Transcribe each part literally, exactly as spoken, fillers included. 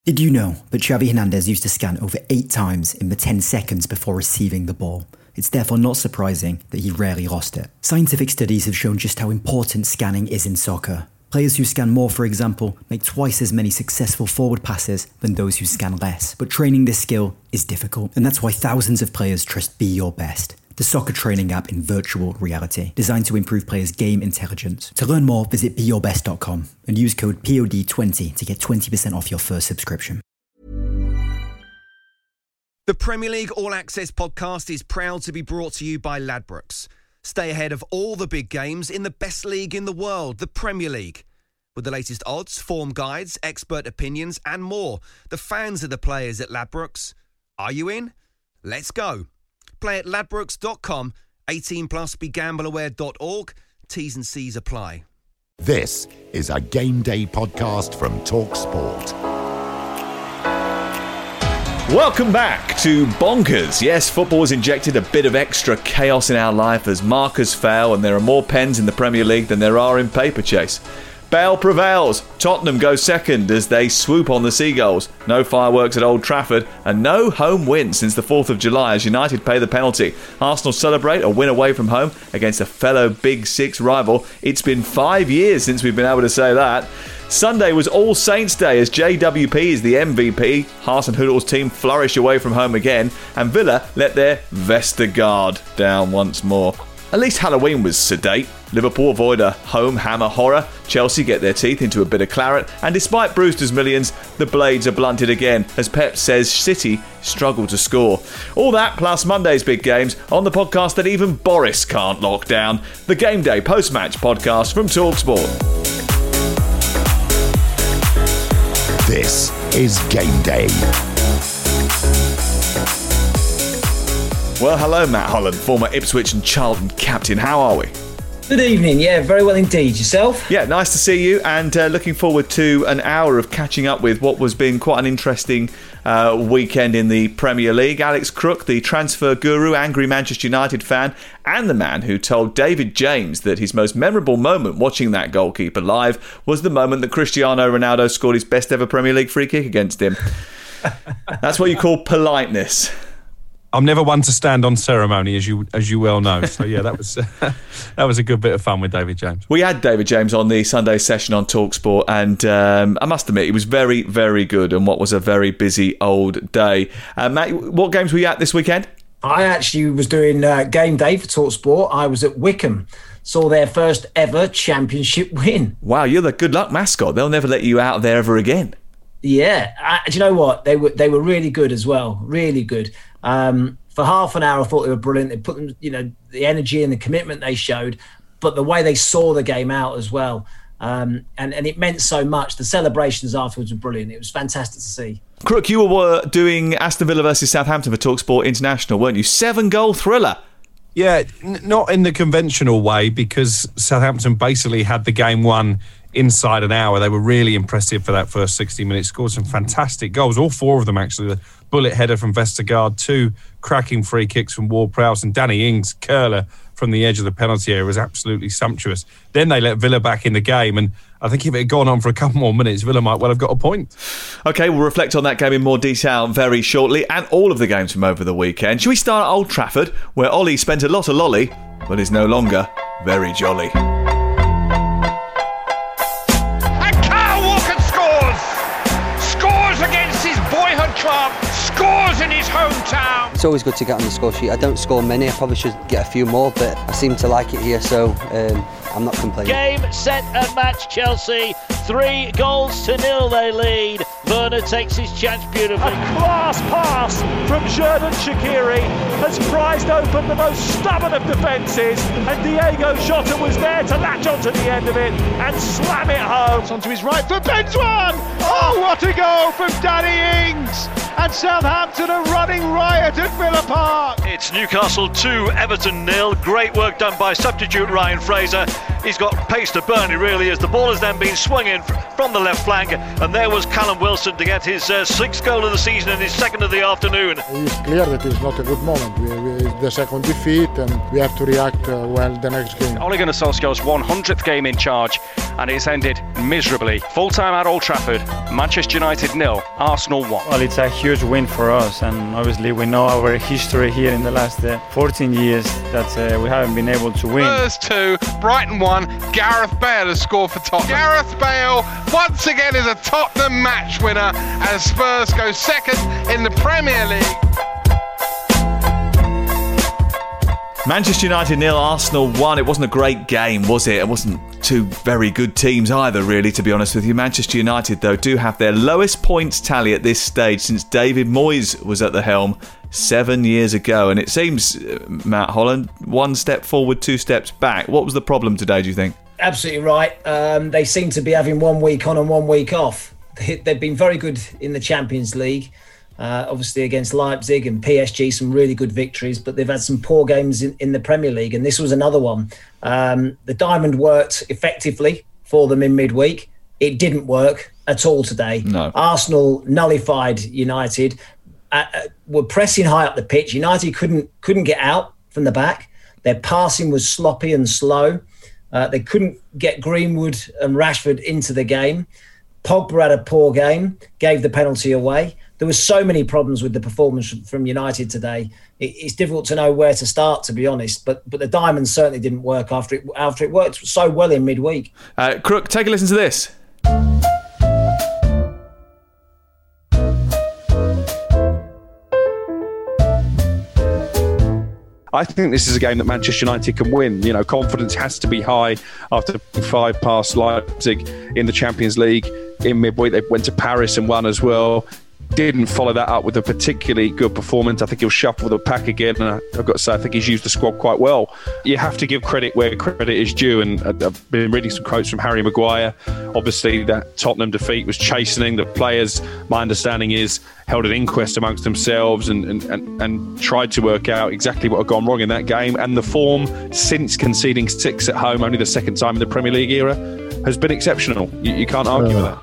Did you know that Xavi Hernandez used to scan over eight times in the ten seconds before receiving the ball? It's therefore not surprising that he rarely lost it. Scientific studies have shown just how important scanning is in soccer. Players who scan more, for example, make twice as many successful forward passes than those who scan less. But training this skill is difficult, and that's why thousands of players trust Be Your Best, the soccer training app in virtual reality, designed to improve players' game intelligence. To learn more, visit be your best dot com and use code P O D twenty to get twenty percent off your first subscription. The Premier League All Access podcast is proud to be brought to you by Ladbrokes. Stay ahead of all the big games in the best league in the world, the Premier League. With the latest odds, form guides, expert opinions and more, the fans are the players at Ladbrokes. Are you in? Let's go. Play at ladbrokes dot com, eighteen plus, be gamble aware dot org. T's and C's apply. This is a Game Day podcast from TalkSport. Welcome back to Bonkers. Yes, football has injected a bit of extra chaos in our life as markers fail and there are more pens in the Premier League than there are in Paper Chase. Bale prevails. Tottenham go second as they swoop on the Seagulls. No fireworks at Old Trafford and no home win since the fourth of July as United pay the penalty. Arsenal celebrate a win away from home against a fellow Big Six rival. It's been five years since we've been able to say that. Sunday was All Saints Day as J W P is the M V P. Hasenhüttl's team flourish away from home again and Villa let their Vestergaard down once more. At least Halloween was sedate. Liverpool avoid a home hammer horror. Chelsea get their teeth into a bit of claret. And despite Brewster's millions, the blades are blunted again as Pep says City struggle to score. All that plus Monday's big games on the podcast that even Boris can't lock down. The Game Day post-match podcast from TalkSport. This is Game Day. Well, hello, Matt Holland, former Ipswich and Charlton captain. How are we? Good evening. Yeah, very well indeed. Yourself? Yeah, nice to see you and uh, looking forward to an hour of catching up with what was been quite an interesting uh, weekend in the Premier League. Alex Crook, the transfer guru, angry Manchester United fan, and the man who told David James that his most memorable moment watching that goalkeeper live was the moment that Cristiano Ronaldo scored his best ever Premier League free kick against him. That's what you call politeness. I'm never one to stand on ceremony, as you as you well know. So yeah, that was uh, that was a good bit of fun with David James. We had David James on the Sunday session on TalkSport, and um, I must admit, he was very, very good on what was a very busy old day. Uh, Matt, what games were you at this weekend? I actually was doing uh, Game Day for TalkSport. I was at Wycombe. Saw their first ever championship win. Wow, you're the good luck mascot. They'll never let you out there ever again. Yeah, uh, do you know what? They were they were really good as well. Really good. Um, for half an hour, I thought they were brilliant. They put them, you know, the energy and the commitment they showed, but the way they saw the game out as well, um, and and it meant so much. The celebrations afterwards were brilliant. It was fantastic to see. Crook, you were doing Aston Villa versus Southampton for TalkSport International, weren't you? Seven goal thriller. Yeah, n- not in the conventional way because Southampton basically had the game won inside an hour. They were really impressive for that first sixty minutes. Scored some fantastic goals, all four of them actually. The bullet header from Vestergaard, two cracking free kicks from Ward-Prowse, and Danny Ings' curler from the edge of the penalty area was absolutely sumptuous. Then they let Villa back in the game, and I think if it had gone on for a couple more minutes, Villa might well have got a point. OK, we'll reflect on that game in more detail very shortly, and all of the games from over the weekend. Should we start at Old Trafford, where Ollie spent a lot of lolly, but is no longer very jolly. Club scores in his hometown. It's always good to get on the score sheet. I don't score many, I probably should get a few more, but I seem to like it here, so um, I'm not complaining. Game, set and match Chelsea. Three goals to nil they lead. Werner takes his chance beautifully. A class pass from Xherdan Shaqiri has prized open the most stubborn of defences, and Diego Jota was there to latch onto the end of it and slam it home. Onto his right for Benzwan. Oh, what a goal from Danny Ings! And Southampton are running riot at Villa Park. It's Newcastle two, Everton nil. Great work done by substitute Ryan Fraser. He's got pace to burn, he really is. The ball has then been swung in from the left flank, and there was Callum Wilson to get his uh, sixth goal of the season and his second of the afternoon. It's clear that it's not a good moment. We, we, the second defeat, and we have to react uh, well the next game. Ole Gunnar Solskjaer's one hundredth game in charge, and it's ended miserably. Full time at Old Trafford, Manchester United nil, Arsenal one. Well, it's a huge win for us, and obviously we know our history here in the last uh, fourteen years that uh, we haven't been able to win. Spurs two, Brighton one. Gareth Bale has scored for Tottenham. Gareth Bale once again is a Tottenham match winner as Spurs go second in the Premier League. Manchester United nil, Arsenal one. It wasn't a great game, was it? It wasn't two very good teams either, really, to be honest with you. Manchester United, though, do have their lowest points tally at this stage since David Moyes was at the helm seven years ago. And it seems, uh, Matt Holland, one step forward, two steps back. What was the problem today, do you think? Absolutely right. Um, they seem to be having one week on and one week off. They've been very good in the Champions League. Uh, obviously against Leipzig and P S G, some really good victories, but they've had some poor games in, in the Premier League, and this was another one. Um, the diamond worked effectively for them in midweek. It didn't work at all today. No. Arsenal nullified United, uh, uh, were pressing high up the pitch. United couldn't couldn't get out from the back. Their passing was sloppy and slow. Uh, they couldn't get Greenwood and Rashford into the game. Pogba had a poor game, gave the penalty away. There were so many problems with the performance from United today. It's difficult to know where to start, to be honest. But but the diamonds certainly didn't work after it after it worked so well in midweek. Uh, Crook, take a listen to this. I think this is a game that Manchester United can win. You know, confidence has to be high after five past Leipzig in the Champions League in midweek. They went to Paris and won as well. Didn't follow that up with a particularly good performance. I think he'll shuffle the pack again, and I've got to say I think he's used the squad quite well. You have to give credit where credit is due, and I've been reading some quotes from Harry Maguire. Obviously that Tottenham defeat was chastening. The players, my understanding is, held an inquest amongst themselves and, and, and, and tried to work out exactly what had gone wrong in that game. And the form since conceding six at home, only the second time in the Premier League era, has been exceptional. You, you can't argue with that.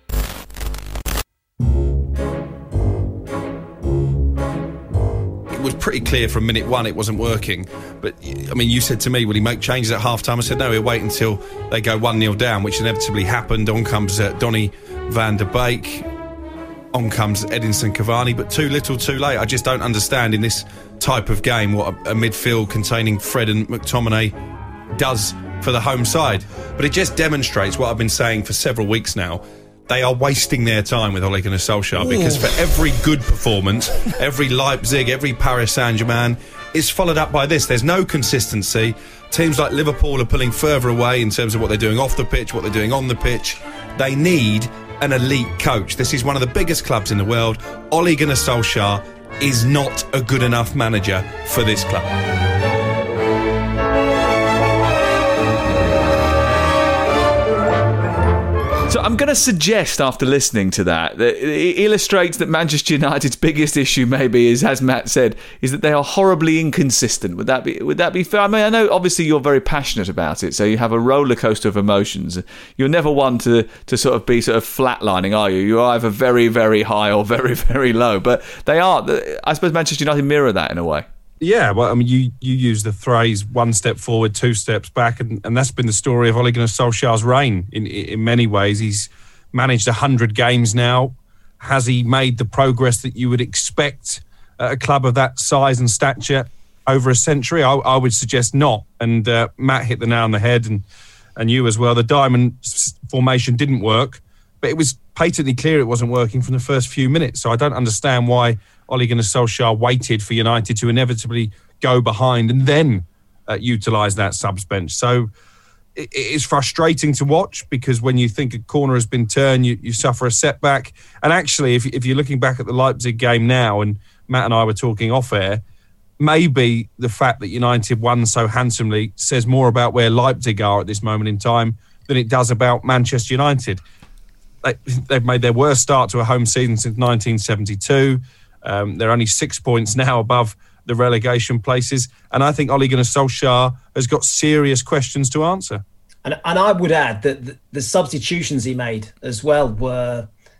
It was pretty clear from minute one it wasn't working. But, I mean, you said to me, will he make changes at half-time? I said, no, he'll wait until they go one nil down, which inevitably happened. On comes uh, Donny van der Beek. On comes Edinson Cavani, but too little, too late. I just don't understand in this type of game what a, a midfield containing Fred and McTominay does for the home side. But it just demonstrates what I've been saying for several weeks now. They are wasting their time with Ole Gunnar Solskjaer, because for every good performance, every Leipzig, every Paris Saint-Germain is followed up by this. There's no consistency. Teams like Liverpool are pulling further away in terms of what they're doing off the pitch, what they're doing on the pitch. They need an elite coach. This is one of the biggest clubs in the world. Ole Gunnar Solskjaer is not a good enough manager for this club. So I'm going to suggest, after listening to that, that it illustrates that Manchester United's biggest issue maybe is, as Matt said, is that they are horribly inconsistent. Would that be would that be fair? I mean, I know obviously you're very passionate about it, so you have a roller coaster of emotions. You're never one to, to sort of be sort of flatlining, are you? You're either very, very high or very, very low. But they are, I suppose Manchester United mirror that in a way. Yeah, well, I mean, you, you use the phrase one step forward, two steps back, and, and that's been the story of Ole Gunnar Solskjaer's reign in, in many ways. He's managed one hundred games now. Has he made the progress that you would expect at a club of that size and stature over a century? I, I would suggest not. And uh, Matt hit the nail on the head, and, and you as well. The diamond formation didn't work, but it was patently clear it wasn't working from the first few minutes. So I don't understand why Ole Gunnar Solskjaer waited for United to inevitably go behind and then uh, utilise that subs bench. So it, it is frustrating to watch, because when you think a corner has been turned, you, you suffer a setback. And actually, if, if you're looking back at the Leipzig game now, and Matt and I were talking off air, maybe the fact that United won so handsomely says more about where Leipzig are at this moment in time than it does about Manchester United. They, they've made their worst start to a home season since nineteen seventy-two. Um, they're only six points now above the relegation places. And I think Ole Gunnar Solskjaer has got serious questions to answer. And, and I would add that the, the substitutions he made as well were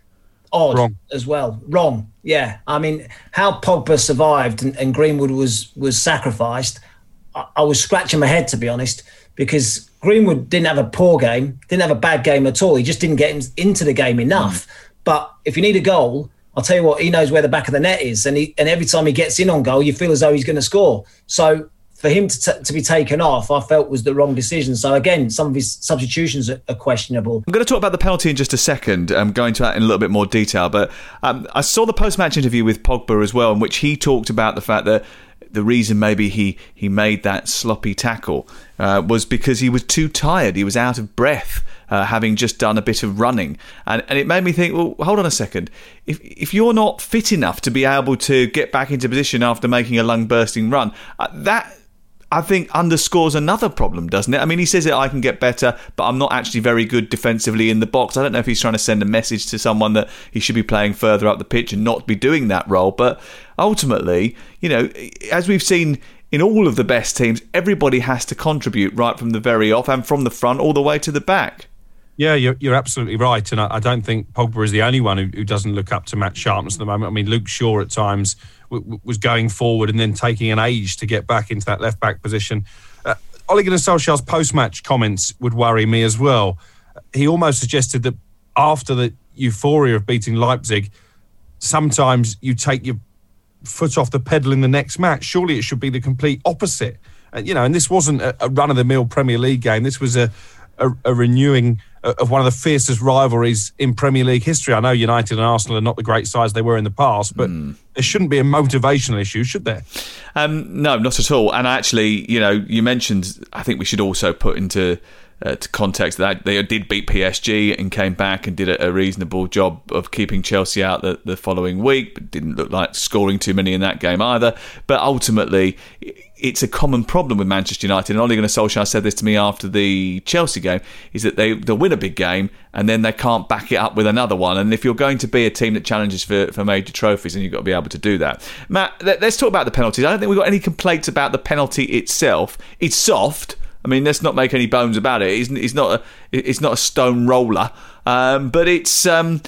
odd Wrong. as well. Wrong. Yeah. I mean, how Pogba survived and, and Greenwood was was sacrificed, I, I was scratching my head, to be honest, because Greenwood didn't have a poor game, didn't have a bad game at all. He just didn't get him into the game enough. Mm. But if you need a goal, I'll tell you what, he knows where the back of the net is. And he, and every time he gets in on goal, you feel as though he's going to score. So for him to, t- to be taken off, I felt was the wrong decision. So again, some of his substitutions are, are questionable. I'm going to talk about the penalty in just a second. I'm going to that in a little bit more detail. But um, I saw the post-match interview with Pogba as well, in which he talked about the fact that the reason maybe he, he made that sloppy tackle uh, was because he was too tired. He was out of breath, uh, having just done a bit of running. And and it made me think, well, hold on a second. If if you're not fit enough to be able to get back into position after making a lung-bursting run, uh, that, I think, underscores another problem, doesn't it? I mean, he says that I can get better, but I'm not actually very good defensively in the box. I don't know if he's trying to send a message to someone that he should be playing further up the pitch and not be doing that role. But ultimately, you know, as we've seen in all of the best teams, everybody has to contribute right from the very off and from the front all the way to the back. Yeah, you're, you're absolutely right. And I, I don't think Pogba is the only one who, who doesn't look up to Matt sharpness at the moment. I mean, Luke Shaw at times w- w- was going forward and then taking an age to get back into that left-back position. Uh, Ole Gunnar Solskjaer's post-match comments would worry me as well. He almost suggested that after the euphoria of beating Leipzig, sometimes you take your foot off the pedal in the next match. Surely it should be the complete opposite. Uh, you know, and this wasn't a, a run-of-the-mill Premier League game. This was a, a, a renewing of one of the fiercest rivalries in Premier League history. I know United and Arsenal are not the great sides they were in the past, but mm. there shouldn't be a motivational issue, should there? Um, no, not at all. And actually, you know, you mentioned, I think we should also put into uh, to context that they did beat P S G and came back and did a, a reasonable job of keeping Chelsea out the, the following week, but didn't look like scoring too many in that game either. But ultimately, it's a common problem with Manchester United, and Ole Gunnar Solskjaer said this to me after the Chelsea game, is that they, they'll win a big game and then they can't back it up with another one. And if you're going to be a team that challenges for, for major trophies, then you've got to be able to do that. Matt, let's talk about the penalties. I don't think we've got any complaints about the penalty itself. It's soft. I mean, let's not make any bones about it. It's, it's not a, it's not a stone roller, um, but it's... Um,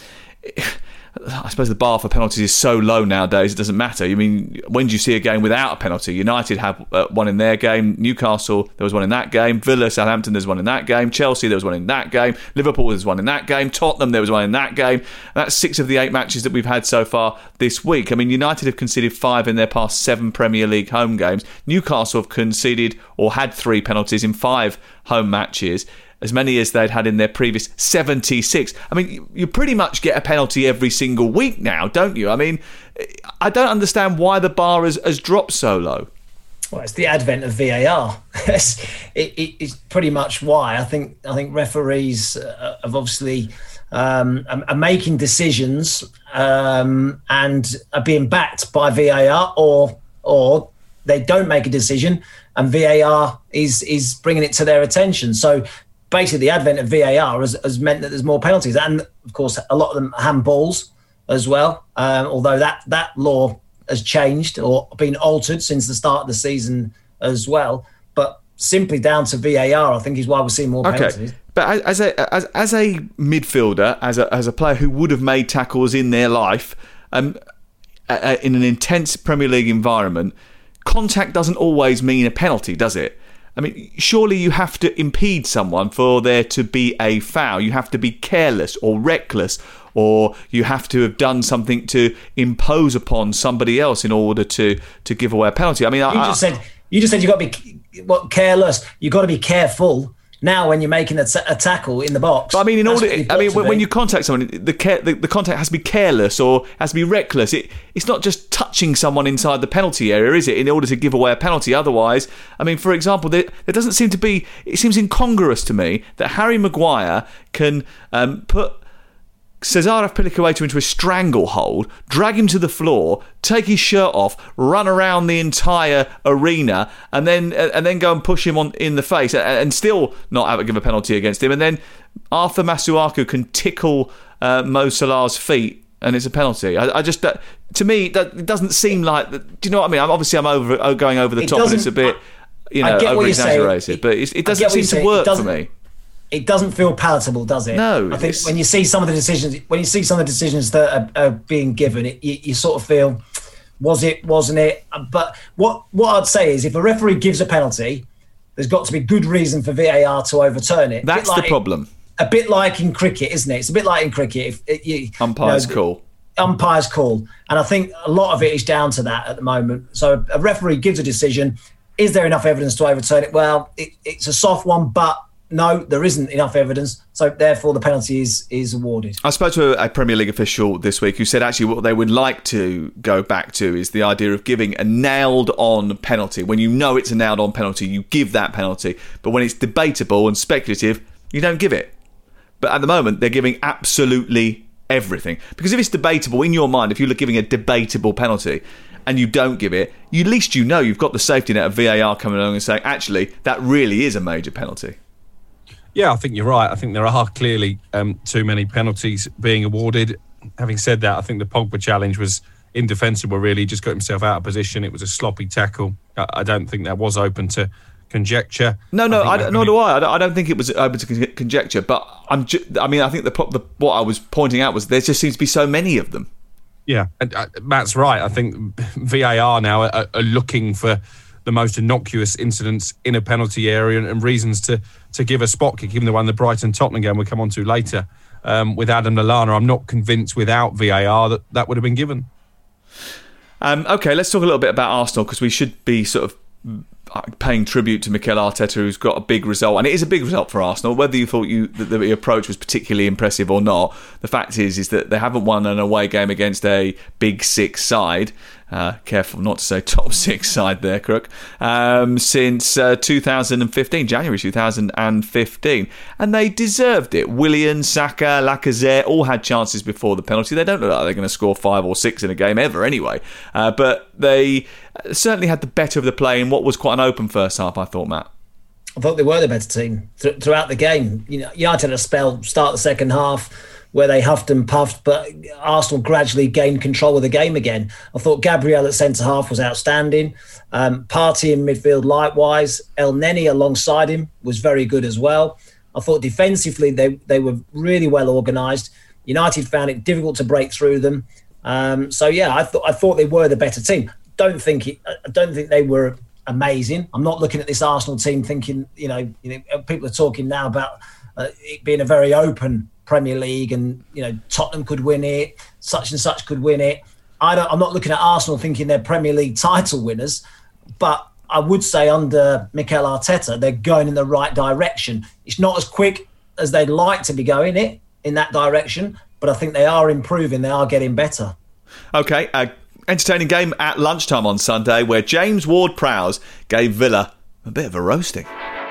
I suppose the bar for penalties is so low nowadays, it doesn't matter. I mean, when do you see a game without a penalty? United have uh, one in their game. Newcastle, there was one in that game. Villa, Southampton, there's one in that game. Chelsea, there was one in that game. Liverpool, there's one in that game. Tottenham, there was one in that game. That's six of the eight matches that we've had so far this week. I mean, United have conceded five in their past seven Premier League home games. Newcastle have conceded or had three penalties in five home matches, as many as they'd had in their previous seventy-six. I mean, you, you pretty much get a penalty every single week now, don't you? I mean, I don't understand why the bar has, has dropped so low. Well, it's the advent of V A R. it's, it, it, it's pretty much why. I think I think referees uh, have obviously um, are, are making decisions um, and are being backed by V A R, or or they don't make a decision and V A R is is bringing it to their attention. So basically, the advent of V A R has, has meant that there's more penalties, and of course, a lot of them are handballs as well. Um, although that that law has changed or been altered since the start of the season as well. But simply down to V A R, I think is why we're seeing more penalties. Okay. But as a as, as a midfielder, as a as a player who would have made tackles in their life, um, uh, in an intense Premier League environment, contact doesn't always mean a penalty, does it? I mean, surely you have to impede someone for there to be a foul. You have to be careless or reckless, or you have to have done something to impose upon somebody else in order to, to give away a penalty. I mean, you I, just said you just said you've got to be what careless. You've got to be careful. Now, when you're making a, t- a tackle in the box, but I mean, in order, I mean, when, be. when you contact someone, the, care, the the contact has to be careless or has to be reckless. It it's not just touching someone inside the penalty area, is it? In order to give away a penalty, otherwise, I mean, for example, there, there doesn't seem to be. It seems incongruous to me that Harry Maguire can um, put Cesar Azpilicueta into a stranglehold, drag him to the floor, take his shirt off, run around the entire arena, and then and then go and push him on in the face, and, and still not have to give a penalty against him. And then Arthur Masuaku can tickle uh, Mo Salah's feet, and it's a penalty. I, I just, that, to me, that it doesn't seem like. Do you know what I mean? I'm, obviously, I'm over going over the it top, and it's a bit, you know, over exaggerated. But it's, it doesn't seem to work for me. it doesn't feel palatable, does it? No. I think when you see some of the decisions, when you see some of the decisions that are, are being given, it, you, you sort of feel, was it, wasn't it? But what what I'd say is, if a referee gives a penalty, there's got to be good reason for V A R to overturn it. That's like, the problem. A bit like in cricket, isn't it? It's a bit like in cricket. If it, you, Umpire's you know, call. Umpire's call. And I think a lot of it is down to that at the moment. So a referee gives a decision. Is there enough evidence to overturn it? Well, it, it's a soft one, but no, there isn't enough evidence. So therefore, the penalty is is awarded. I spoke to a Premier League official this week who said actually what they would like to go back to is the idea of giving a nailed-on penalty. When you know it's a nailed-on penalty, you give that penalty. But when it's debatable and speculative, you don't give it. But at the moment, they're giving absolutely everything. Because if it's debatable in your mind, if you're giving a debatable penalty and you don't give it, you, at least you know you've got the safety net of V A R coming along and saying, actually, that really is a major penalty. Yeah, I think you're right. I think there are clearly um, too many penalties being awarded. Having said that, I think the Pogba challenge was indefensible, really. He just got himself out of position. It was a sloppy tackle. I, I don't think that was open to conjecture. No, no, I I nor do I. I don't, I don't think it was open to con- conjecture. But I'm. Ju- I mean, I think the, the what I was pointing out was there just seems to be so many of them. Yeah, and uh, Matt's right. I think V A R now are, are looking for the most innocuous incidents in a penalty area and, and reasons to to give a spot kick, even the one the Brighton Tottenham game we'll come on to later. Um, with Adam Lallana, I'm not convinced without V A R that that would have been given. Um, okay, let's talk a little bit about Arsenal, because we should be sort of paying tribute to Mikel Arteta, who's got a big result, and it is a big result for Arsenal. Whether you thought you that the approach was particularly impressive or not, the fact is is that they haven't won an away game against a big six side. Uh, careful not to say top six side there, Crook. Um, since uh, two thousand fifteen, January two thousand fifteen, and they deserved it. Willian, Saka, Lacazette all had chances before the penalty. They don't look like they're going to score five or six in a game ever, anyway. Uh, but they certainly had the better of the play in what was quite an open first half, I thought, Matt. I thought they were the better team th- throughout the game. You know, United had a spell start the second half where they huffed and puffed, but Arsenal gradually gained control of the game again. I thought Gabriel at centre-half was outstanding. Um, Partey in midfield likewise. El Neni alongside him was very good as well. I thought defensively they, they were really well organised. United found it difficult to break through them. Um, so, yeah, I, th- I thought they were the better team. Don't think it, I don't think they were amazing. I'm not looking at this Arsenal team thinking, you know, you know people are talking now about uh, it being a very open Premier League, and you know Tottenham could win it, such and such could win it. I don't. I'm not looking at Arsenal thinking they're Premier League title winners, but I would say under Mikel Arteta they're going in the right direction. It's not as quick as they'd like to be going it in that direction, but I think they are improving. They are getting better. Okay, uh, entertaining game at lunchtime on Sunday where James Ward-Prowse gave Villa a bit of a roasting.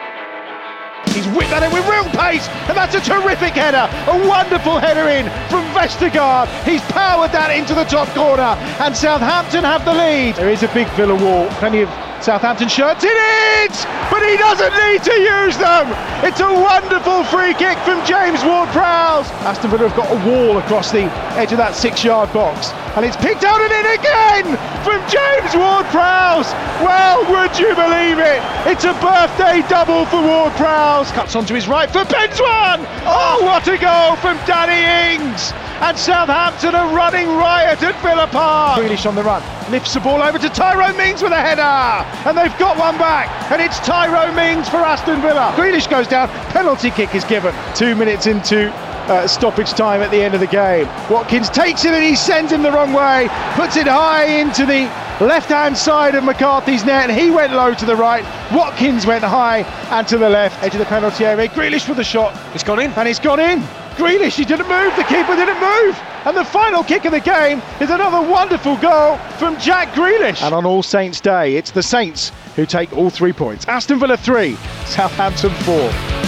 He's whipped that in with real pace, and that's a terrific header. A wonderful header in from Vestergaard. He's powered that into the top corner, and Southampton have the lead. There is a big Villa wall, plenty of Southampton shirts in it, but he doesn't need to use them. It's a wonderful free kick from James Ward-Prowse. Aston Villa have got a wall across the edge of that six-yard box, and it's picked out and in again from James Ward-Prowse. Well, would you believe it? It's a birthday double for Ward-Prowse. Cuts onto his right foot, pens one. Oh, what a goal from Danny Ings. And Southampton are running riot at Villa Park. Grealish on the run, lifts the ball over to Tyrone Mings with a header, and they've got one back, and it's Tyrone Mings for Aston Villa. Grealish goes down, penalty kick is given. Two minutes into uh, stoppage time at the end of the game. Watkins takes it and he sends him the wrong way, puts it high into the left-hand side of McCarthy's net, and he went low to the right. Watkins went high and to the left, edge of the penalty area. Grealish with the shot. It's gone in. And it's gone in. Grealish, he didn't move, the keeper didn't move. And the final kick of the game is another wonderful goal from Jack Grealish. And on All Saints Day, it's the Saints who take all three points. Aston Villa three, Southampton four.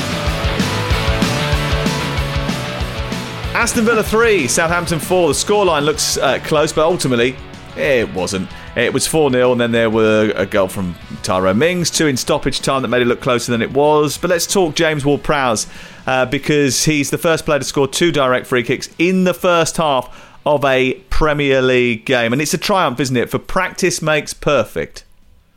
Aston Villa three, Southampton four. The scoreline looks uh, close, but ultimately it wasn't. It was four nil, and then there were a goal from Tyrone Mings, two in stoppage time that made it look closer than it was. But let's talk James Ward-Prowse, uh, because he's the first player to score two direct free kicks in the first half of a Premier League game. And it's a triumph, isn't it? For practice makes perfect.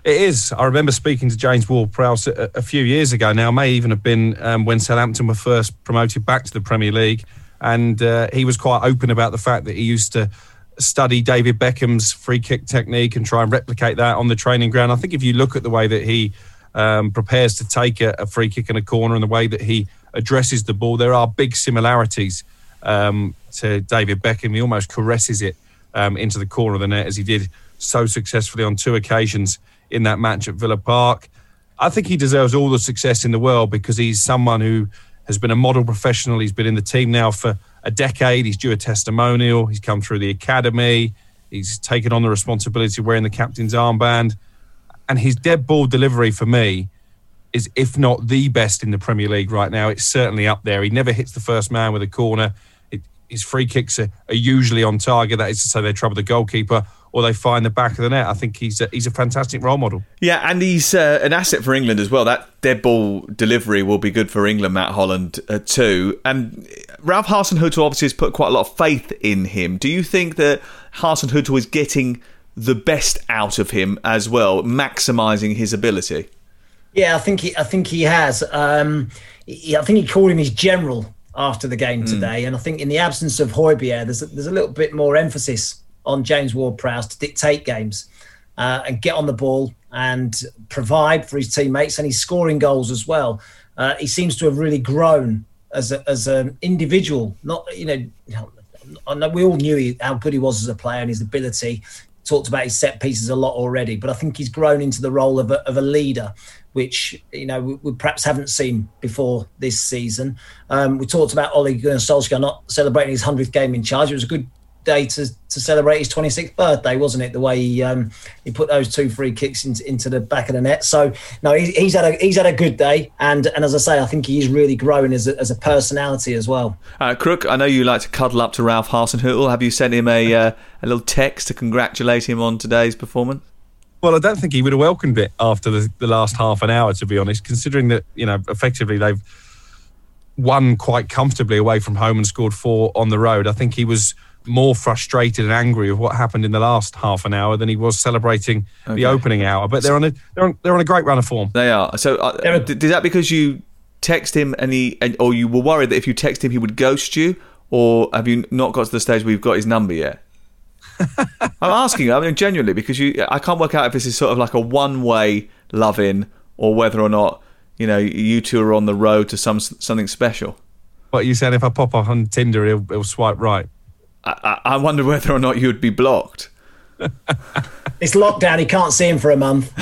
It is. I remember speaking to James Ward-Prowse a, a few years ago now, may even have been um, when Southampton were first promoted back to the Premier League. And uh, he was quite open about the fact that he used to study David Beckham's free kick technique and try and replicate that on the training ground. I think if you look at the way that he um, prepares to take a, a free kick in a corner and the way that he addresses the ball, there are big similarities um, to David Beckham. He almost caresses it um, into the corner of the net, as he did so successfully on two occasions in that match at Villa Park. I think he deserves all the success in the world because he's someone who has been a model professional. He's been in the team now for a decade. He's due a testimonial. He's come through the academy. He's taken on the responsibility of wearing the captain's armband. And his dead ball delivery for me is, if not the best in the Premier League right now, it's certainly up there. He never hits the first man with a corner. It, his free kicks are, are usually on target. That is to say, they trouble the goalkeeper or they find the back of the net. I think he's a, he's a fantastic role model. Yeah, and he's uh, an asset for England as well. That dead ball delivery will be good for England, Matt Holland, uh, too. And Ralph Hasenhüttl obviously has put quite a lot of faith in him. Do you think that Hasenhüttl is getting the best out of him as well, maximising his ability? Yeah, I think he, I think he has. Um, he, I think he called him his general after the game today. Mm. And I think in the absence of Højbjerg, there's a, there's a little bit more emphasis on James Ward-Prowse to dictate games uh, and get on the ball and provide for his teammates, and he's scoring goals as well. Uh, he seems to have really grown as a, as an individual. Not you know, I know we all knew he, how good he was as a player and his ability. Talked about his set pieces a lot already, but I think he's grown into the role of a, of a leader, which you know we, we perhaps haven't seen before this season. Um, we talked about Ole Gunnar Solskjaer not celebrating his hundredth game in charge. It was a good day to, to celebrate his twenty-sixth birthday, wasn't it? The way he um, he put those two free kicks into, into the back of the net. So no, he, he's had a he's had a good day, and and as I say, I think he is really growing as a, as a personality as well. Uh, Crook, I know you like to cuddle up to Ralph Hasenhüttl. Have you sent him a uh, a little text to congratulate him on today's performance? Well, I don't think he would have welcomed it after the, the last half an hour, to be honest, considering that, you know, effectively they've won quite comfortably away from home and scored four on the road. I think he was more frustrated and angry with what happened in the last half an hour than he was celebrating okay. the opening hour. But they're on a they're on, they're on a great run of form. They are. So uh, a, is that because you text him and he, and, or you were worried that if you text him he would ghost you, or have you not got to the stage where you've got his number yet? I'm asking, I mean, genuinely, because you, I can't work out if this is sort of like a one-way love-in or whether or not, you know, you two are on the road to some something special. What, you saying if I pop up on Tinder, he'll, he'll swipe right? I, I wonder whether or not you'd be blocked. It's lockdown, he can't see him for a month.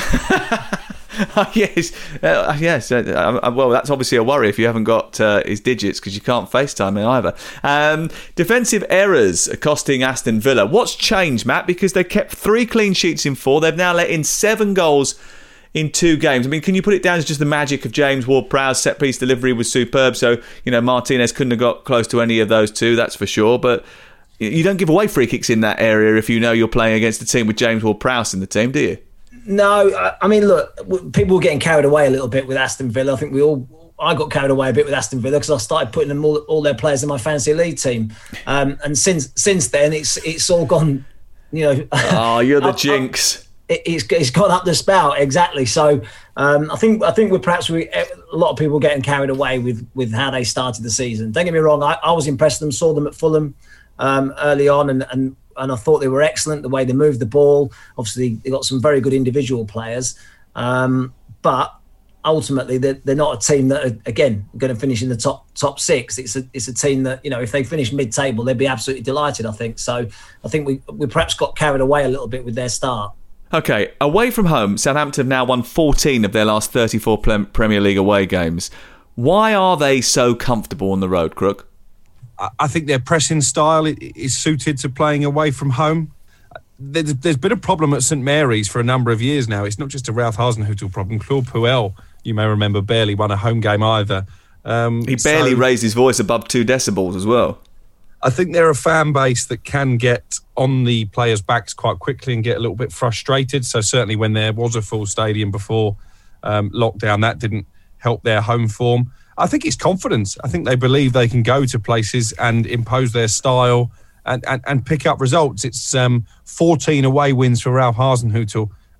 yes, uh, yes. Uh, uh, well, that's obviously a worry if you haven't got uh, his digits, because you can't FaceTime him either. Um, defensive errors are costing Aston Villa. What's changed, Matt? Because they kept three clean sheets in four. They've now let in seven goals in two games. I mean, can you put it down as just the magic of James Ward-Prowse? Set-piece delivery was superb. So, you know, Martinez couldn't have got close to any of those two, that's for sure. But you don't give away free kicks in that area if you know you're playing against a team with James Ward-Prowse in the team, do you? No, I mean, look, people were getting carried away a little bit with Aston Villa. I think we all, I got carried away a bit with Aston Villa because I started putting them all, all their players in my fantasy league team, um, and since since then it's it's all gone, you know. Oh, you're the up, jinx. Up, it, it's it's gone up the spout exactly. So um, I think I think we're perhaps we a lot of people getting carried away with with how they started the season. Don't get me wrong, I, I was impressed with them, saw them at Fulham um, early on, and and. And I thought they were excellent, the way they moved the ball. Obviously, they got some very good individual players. Um, but ultimately, they're, they're not a team that are, again, going to finish in the top top six. It's a it's a team that, you know, if they finish mid-table, they'd be absolutely delighted, I think. So I think we, we perhaps got carried away a little bit with their start. OK, away from home, Southampton have now won fourteen of their last thirty-four Premier League away games. Why are they so comfortable on the road, Crook? I think their pressing style is suited to playing away from home. There's been a problem at St Mary's for a number of years now. It's not just a Ralph Hasenhüttl problem. Claude Puel, you may remember, barely won a home game either. Um, he barely so, raised his voice above two decibels as well. I think they're a fan base that can get on the players' backs quite quickly and get a little bit frustrated. So certainly when there was a full stadium before um, lockdown, that didn't help their home form. I think it's confidence. I think they believe they can go to places and impose their style and, and, and pick up results. It's um, fourteen away wins for Ralph Hasenhüttl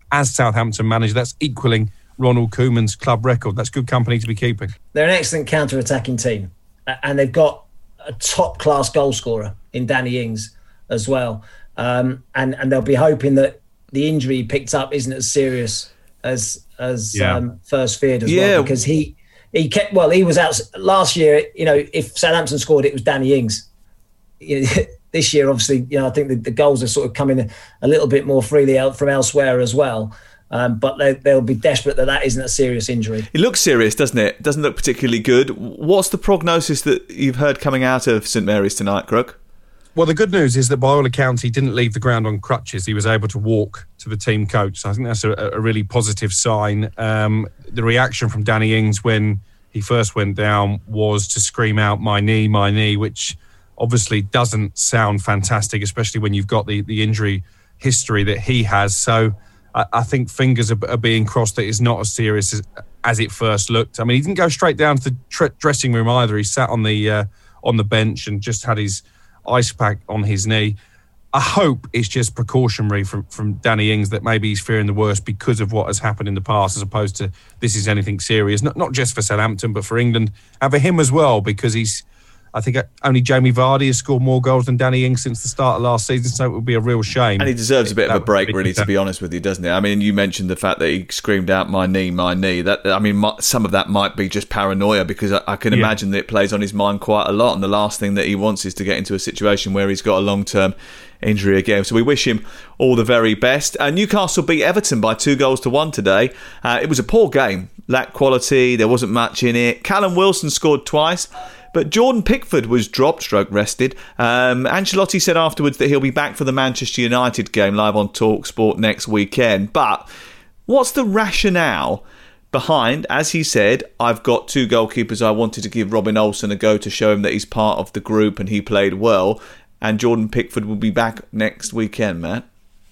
as Southampton manager. That's equaling Ronald Koeman's club record. That's good company to be keeping. They're an excellent counter-attacking team, and they've got a top-class goal scorer in Danny Ings as well. Um, and, and they'll be hoping that the injury he picked up isn't as serious as as Yeah. um, first feared as Yeah. well, because he he kept well. He was out last year. You know, if Southampton scored, it was Danny Ings. You know, this year, obviously, you know, I think the, the goals are sort of coming a, a little bit more freely out from elsewhere as well. Um, but they, they'll be desperate that that isn't a serious injury. It looks serious, doesn't it? It doesn't look particularly good. What's the prognosis that you've heard coming out of St Mary's tonight, Crook? Well, the good news is that by all accounts, he didn't leave the ground on crutches. He was able to walk to the team coach. So I think that's a, a really positive sign. Um, the reaction from Danny Ings when he first went down was to scream out, "My knee, my knee," which obviously doesn't sound fantastic, especially when you've got the, the injury history that he has. So I, I think fingers are, are being crossed that it's not as serious as, as it first looked. I mean, he didn't go straight down to the tre- dressing room either. He sat on the uh, on the bench and just had his ice pack on his knee. I hope it's just precautionary from, from Danny Ings, that maybe he's fearing the worst because of what has happened in the past, as opposed to this is anything serious. Not not just for Southampton, but for England and for him as well, because he's, I think only Jamie Vardy has scored more goals than Danny Ings since the start of last season, so it would be a real shame. And he deserves a bit of a break, really, to be honest with you, doesn't he? I mean, you mentioned the fact that he screamed out, "My knee, my knee." That I mean, my, some of that might be just paranoia, because I, I can Yeah. imagine that it plays on his mind quite a lot, and the last thing that he wants is to get into a situation where he's got a long-term injury again. So we wish him all the very best. Uh, Newcastle beat Everton by two goals to one today. Uh, it was a poor game, lacked quality, there wasn't much in it. Callum Wilson scored twice, but Jordan Pickford was dropped, stroke rested. Um, Ancelotti said afterwards that he'll be back for the Manchester United game live on TalkSport next weekend. But what's the rationale behind, as he said, "I've got two goalkeepers, I wanted to give Robin Olsen a go to show him that he's part of the group and he played well, and Jordan Pickford will be back next weekend," Matt?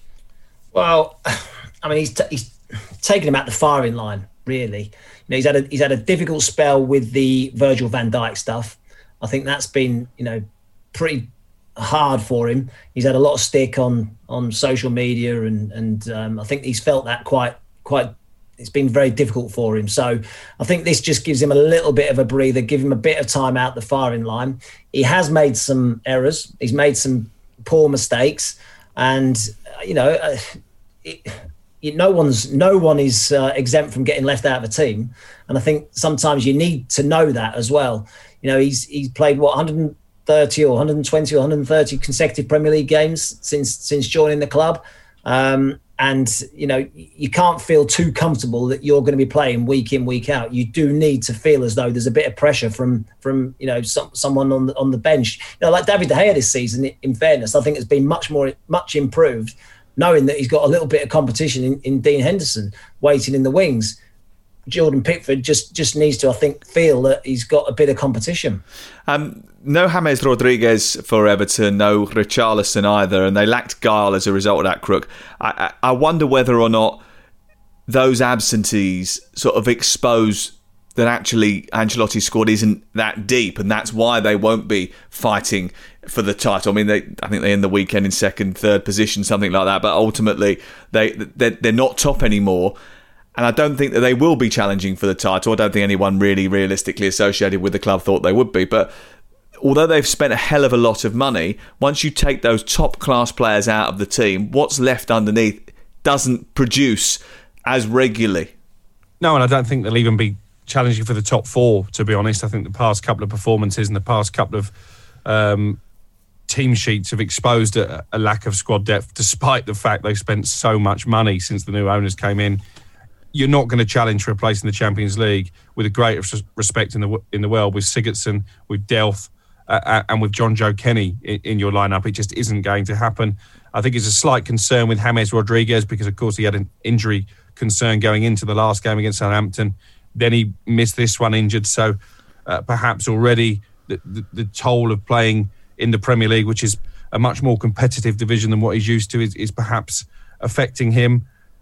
Well, I mean, he's t- he's taken him at the firing line, really. You know, he's had a he's had a difficult spell with the Virgil van Dijk stuff. I think that's been, you know, pretty hard for him. He's had a lot of stick on on social media, and and um, I think he's felt that quite quite. It's been very difficult for him. So I think this just gives him a little bit of a breather, give him a bit of time out the firing line. He has made some errors. He's made some poor mistakes, and uh, you know, uh, it, it, no one's no one is uh, exempt from getting left out of a team. And I think sometimes you need to know that as well. You know, he's he's played what one hundred thirty or one hundred twenty or one hundred thirty consecutive Premier League games since since joining the club. Um, And, you know, you can't feel too comfortable that you're going to be playing week in, week out. You do need to feel as though there's a bit of pressure from, from you know, some, someone on the, on the bench. You know, like David De Gea this season, in fairness, I think has been much more, much improved, knowing that he's got a little bit of competition in, in Dean Henderson waiting in the wings. Jordan Pickford just, just needs to, I think, feel that he's got a bit of competition. Um, no James Rodriguez for Everton, no Richarlison either, and they lacked guile as a result of that, Crook. I, I, I wonder whether or not those absentees sort of expose that actually Ancelotti's squad isn't that deep, and that's why they won't be fighting for the title. I mean, they, I think they end the weekend in second, third position, something like that, but ultimately they, they're, they're not top anymore. And I don't think that they will be challenging for the title. I don't think anyone really realistically associated with the club thought they would be. But although they've spent a hell of a lot of money, once you take those top-class players out of the team, what's left underneath doesn't produce as regularly. No, and I don't think they'll even be challenging for the top four, to be honest. I think the past couple of performances and the past couple of um, team sheets have exposed a, a lack of squad depth, despite the fact they've spent so much money since the new owners came in. You're not going to challenge for a place in the Champions League with the greatest respect in the in the world with Sigurdsson, with Delph, uh, and with John Joe Kenny in, in your lineup. It just isn't going to happen. I think it's a slight concern with James Rodriguez because, of course, he had an injury concern going into the last game against Southampton. Then he missed this one injured. So uh, perhaps already the, the, the toll of playing in the Premier League, which is a much more competitive division than what he's used to, is, is perhaps affecting him.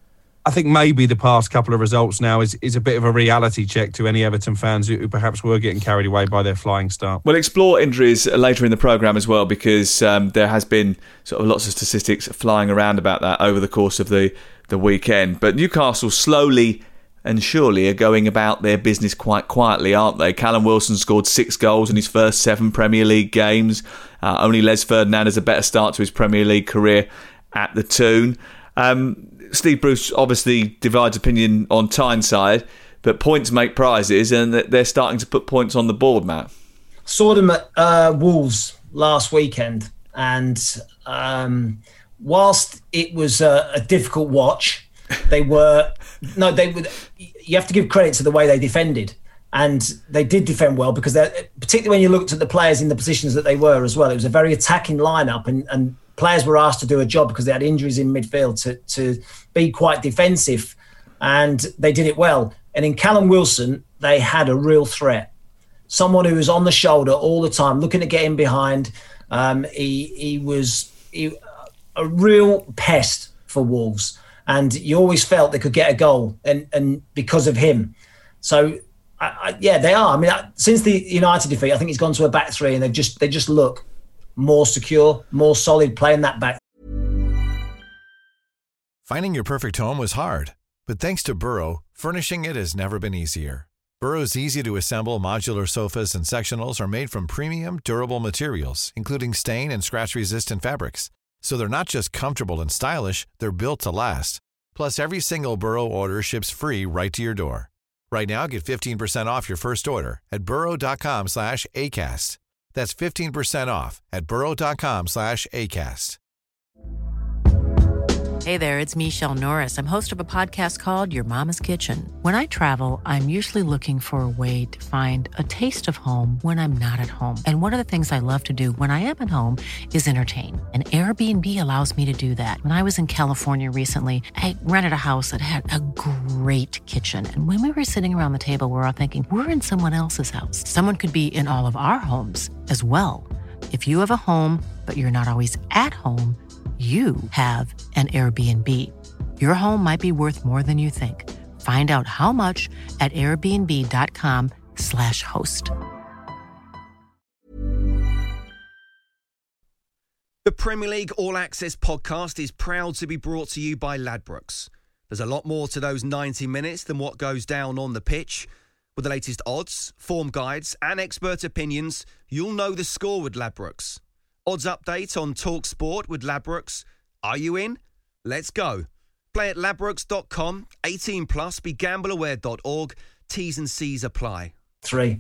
I think maybe the past couple of results now is, is a bit of a reality check to any Everton fans who, who perhaps were getting carried away by their flying start. We'll explore injuries later in the programme as well, because um, there has been sort of lots of statistics flying around about that over the course of the, the weekend. But Newcastle slowly and surely are going about their business quite quietly, aren't they? Callum Wilson scored six goals in his first seven Premier League games. Uh, only Les Ferdinand has a better start to his Premier League career at the Toon. Um, Steve Bruce obviously divides opinion on Tyneside, but points make prizes, and they're starting to put points on the board, Matt. Saw them at uh, Wolves last weekend, and um, whilst it was a, a difficult watch, they were no, they would. You have to give credit to the way they defended, and they did defend well, because particularly when you looked at the players in the positions that they were as well, it was a very attacking lineup, and, and players were asked to do a job because they had injuries in midfield to, to be quite defensive, and they did it well. And in Callum Wilson, they had a real threat. Someone who was on the shoulder all the time, looking to get in behind. Um, he he was he, a real pest for Wolves, and you always felt they could get a goal, and, and because of him. So, I, I, yeah, they are. I mean, since the United defeat, I think he's gone to a back three, and they just they just look more secure, more solid playing that back. Finding your perfect home was hard, but thanks to Burrow, furnishing it has never been easier. Burrow's easy-to-assemble modular sofas and sectionals are made from premium, durable materials, including stain and scratch-resistant fabrics. So they're not just comfortable and stylish, they're built to last. Plus, every single Burrow order ships free right to your door. Right now, get fifteen percent off your first order at burrow.com slash ACAST. That's fifteen percent off at burrow.com slash ACAST. Hey there, it's Michelle Norris. I'm host of a podcast called Your Mama's Kitchen. When I travel, I'm usually looking for a way to find a taste of home when I'm not at home. And one of the things I love to do when I am at home is entertain. And Airbnb allows me to do that. When I was in California recently, I rented a house that had a great kitchen. And when we were sitting around the table, we were all thinking, we're in someone else's house. Someone could be in all of our homes as well. If you have a home, but you're not always at home, you have an Airbnb. Your home might be worth more than you think. Find out how much at airbnb.com slash host. The Premier League All Access podcast is proud to be brought to you by Ladbrokes. There's a lot more to those ninety minutes than what goes down on the pitch. With the latest odds, form guides and expert opinions, you'll know the score with Ladbrokes. Odds update on Talk Sport with Ladbrokes. Are you in? Let's go. Play at ladbrokes dot com. eighteen plus. Be gamble aware dot org. T's and C's apply. Three.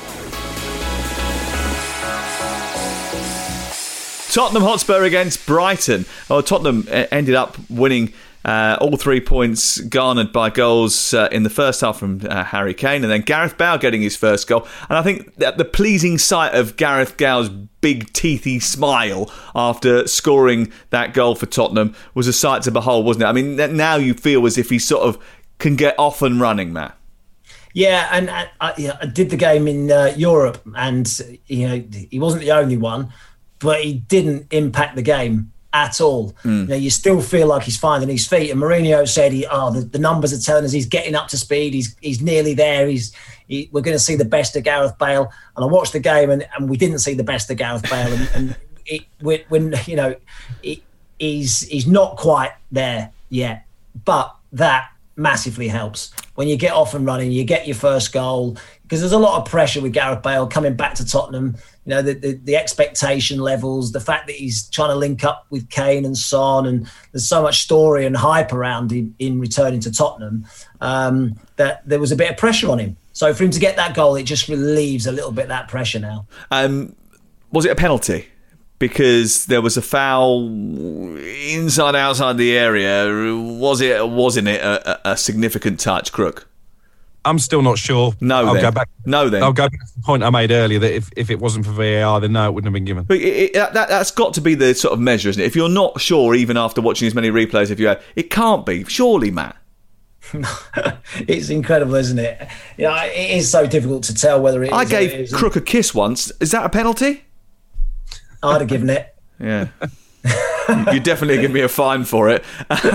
Tottenham Hotspur against Brighton. Oh, Tottenham ended up winning uh, all three points garnered by goals uh, in the first half from uh, Harry Kane, and then Gareth Bale getting his first goal. And I think that the pleasing sight of Gareth Bale's big teethy smile after scoring that goal for Tottenham was a sight to behold, wasn't it? I mean, now you feel as if he sort of can get off and running, Matt. Yeah, and I, I, yeah, I did the game in uh, Europe, and you know he wasn't the only one, but he didn't impact the game at all. Mm. You know, you still feel like he's finding his feet. And Mourinho said, "He, oh, the, the numbers are telling us he's getting up to speed. He's he's nearly there. He's he, we're going to see the best of Gareth Bale." And I watched the game, and, and we didn't see the best of Gareth Bale. And, and it, when, when you know, it, he's he's not quite there yet, but that massively helps when you get off and running. You get your first goal, because there's a lot of pressure with Gareth Bale coming back to Tottenham. You know, the, the, the expectation levels, the fact that he's trying to link up with Kane and Son, and there's so much story and hype around him in returning to Tottenham, um, that there was a bit of pressure on him. So for him to get that goal, it just relieves a little bit of that pressure now. Um, was it a penalty? Because there was a foul inside, outside the area. Was it or wasn't it a, a significant touch, Crook? I'm still not sure. No, I'll then. go back. No, then. I'll go back to the point I made earlier that if, if it wasn't for V A R, then no, it wouldn't have been given. But it, it, that, that's got to be the sort of measure, isn't it? If you're not sure, even after watching as many replays as you have, it can't be. Surely, Matt. It's incredible, isn't it? You know, it is so difficult to tell whether it I is. gave it Crook a kiss once. Is that a penalty? I'd have given it. Yeah. You definitely give me a fine for it.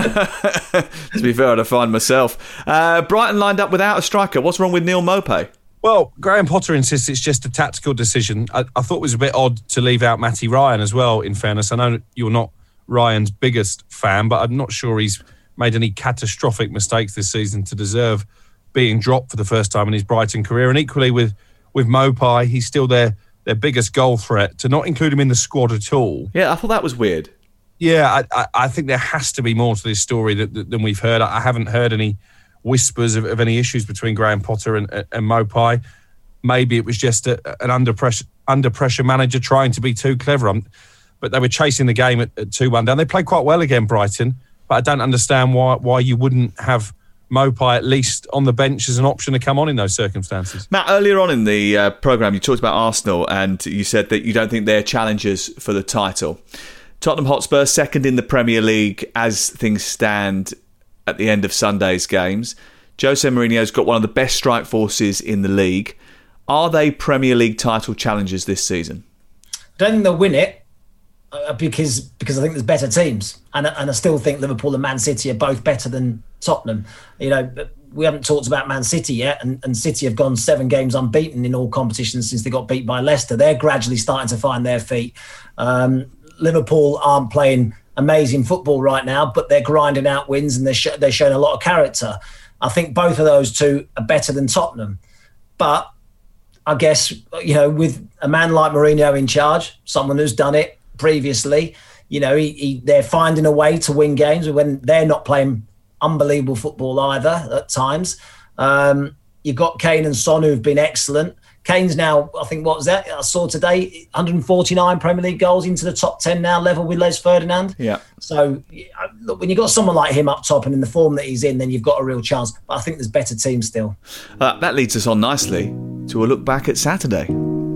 To be fair, I'd have fined myself. Uh, Brighton lined up without a striker. What's wrong with Neil Maupay? Well, Graham Potter insists it's just a tactical decision. I, I thought it was a bit odd to leave out Matty Ryan as well, in fairness. I know you're not Ryan's biggest fan, but I'm not sure he's made any catastrophic mistakes this season to deserve being dropped for the first time in his Brighton career. And equally with, with Maupay, he's still their, their biggest goal threat. To not include him in the squad at all. Yeah, I thought that was weird. Yeah, I, I, I think there has to be more to this story that, that, than we've heard. I haven't heard any whispers of, of any issues between Graham Potter and, and Maupay. Maybe it was just a, an under pressure, under pressure manager trying to be too clever. I'm, but they were chasing the game at, at two one down. They played quite well again, Brighton, but I don't understand why why you wouldn't have Maupay at least on the bench as an option to come on in those circumstances. Matt, earlier on in the uh, programme, you talked about Arsenal and you said that you don't think they're challengers for the title. Tottenham Hotspur, second in the Premier League as things stand at the end of Sunday's games. Jose Mourinho's got one of the best strike forces in the league. Are they Premier League title challengers this season? I don't think they'll win it uh, because because I think there's better teams. And, and I still think Liverpool and Man City are both better than Tottenham. You know, we haven't talked about Man City yet, and, and City have gone seven games unbeaten in all competitions since they got beat by Leicester. They're gradually starting to find their feet. Um, Liverpool aren't playing amazing football right now, but they're grinding out wins and they're, sh- they're showing a lot of character. I think both of those two are better than Tottenham. But I guess, you know, with a man like Mourinho in charge, someone who's done it previously, you know, he, he, they're finding a way to win games when they're not playing unbelievable football either at times. Um, you've got Kane and Son who've been excellent. Kane's now, I think, what was that? I saw today, one hundred forty-nine Premier League goals into the top ten now, level with Les Ferdinand. Yeah. So, look, when you've got someone like him up top and in the form that he's in, then you've got a real chance. But I think there's better teams still. Uh, that leads us on nicely to a look back at Saturday.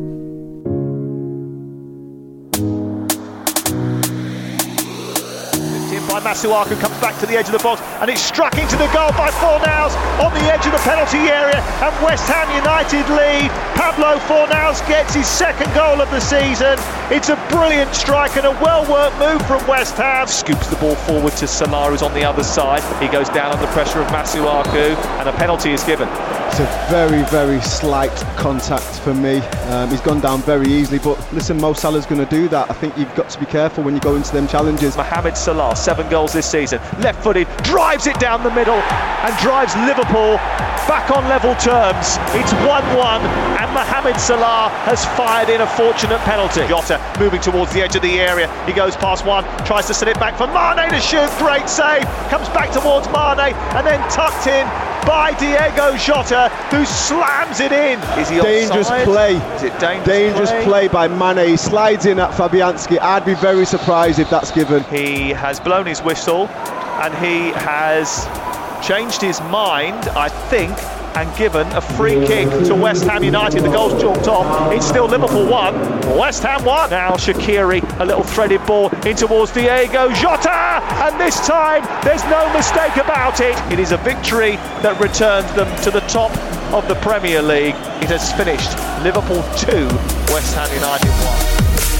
By Masuaku, comes back to the edge of the box and it's struck into the goal by Fornals on the edge of the penalty area and West Ham United lead. Pablo Fornals gets his second goal of the season. It's a brilliant strike and a well-worked move from West Ham. Scoops the ball forward to Salah, who's on the other side. He goes down under pressure of Masuaku and a penalty is given. It's a very, very slight contact for me. Um, he's gone down very easily, but listen, Mo Salah's going to do that. I think you've got to be careful when you go into them challenges. Mohamed Salah, seven goals this season, left-footed, drives it down the middle and drives Liverpool back on level terms. It's one one and Mohamed Salah has fired in a fortunate penalty. Jota moving towards the edge of the area. He goes past one, tries to set it back for Mane to shoot. Great save, comes back towards Mane and then tucked in by Diego Jota, who slams it in. Is he dangerous offside? play? Is it dangerous, dangerous play? play by Mane? He slides in at Fabianski. I'd be very surprised if that's given. He has blown his whistle and he has changed his mind, I think, and given a free kick to West Ham United. The goal's chalked off. It's still Liverpool one, West Ham one. Now Shaqiri, a little threaded ball in towards Diego Jota, and this time there's no mistake about it. It is a victory that returns them to the top of the Premier League. It has finished Liverpool two, West Ham United one.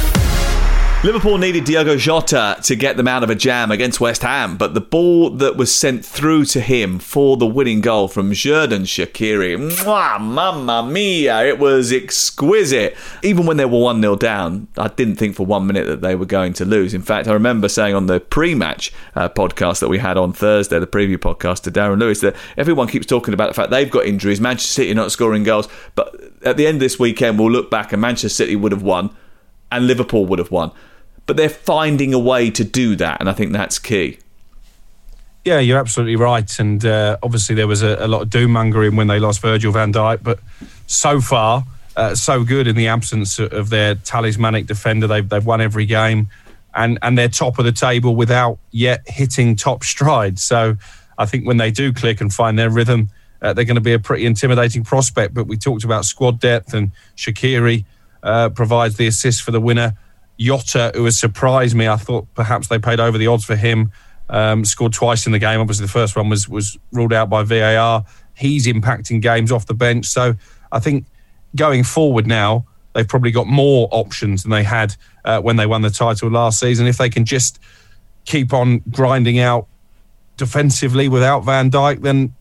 Liverpool needed Diego Jota to get them out of a jam against West Ham, but the ball that was sent through to him for the winning goal from Xherdan Shaqiri, mwah, mamma mia, it was exquisite. Even when they were one nil down, I didn't think for one minute that they were going to lose. In fact, I remember saying on the pre-match uh, podcast that we had on Thursday, the preview podcast to Darren Lewis, that everyone keeps talking about the fact they've got injuries, Manchester City not scoring goals, but at the end of this weekend we'll look back and Manchester City would have won and Liverpool would have won. But they're finding a way to do that, and I think that's key. Yeah, you're absolutely right. And uh, obviously there was a, a lot of doom-mongering when they lost Virgil van Dijk, but so far, uh, so good in the absence of their talismanic defender. They've, they've won every game, and, and they're top of the table without yet hitting top stride. So I think when they do click and find their rhythm, uh, they're going to be a pretty intimidating prospect. But we talked about squad depth, and Shaqiri uh, provides the assist for the winner. Jota, who has surprised me. I thought perhaps they paid over the odds for him. Um, scored twice in the game. Obviously, the first one was was ruled out by V A R. He's impacting games off the bench. So I think going forward now, they've probably got more options than they had uh, when they won the title last season. If they can just keep on grinding out defensively without Van Dijk, then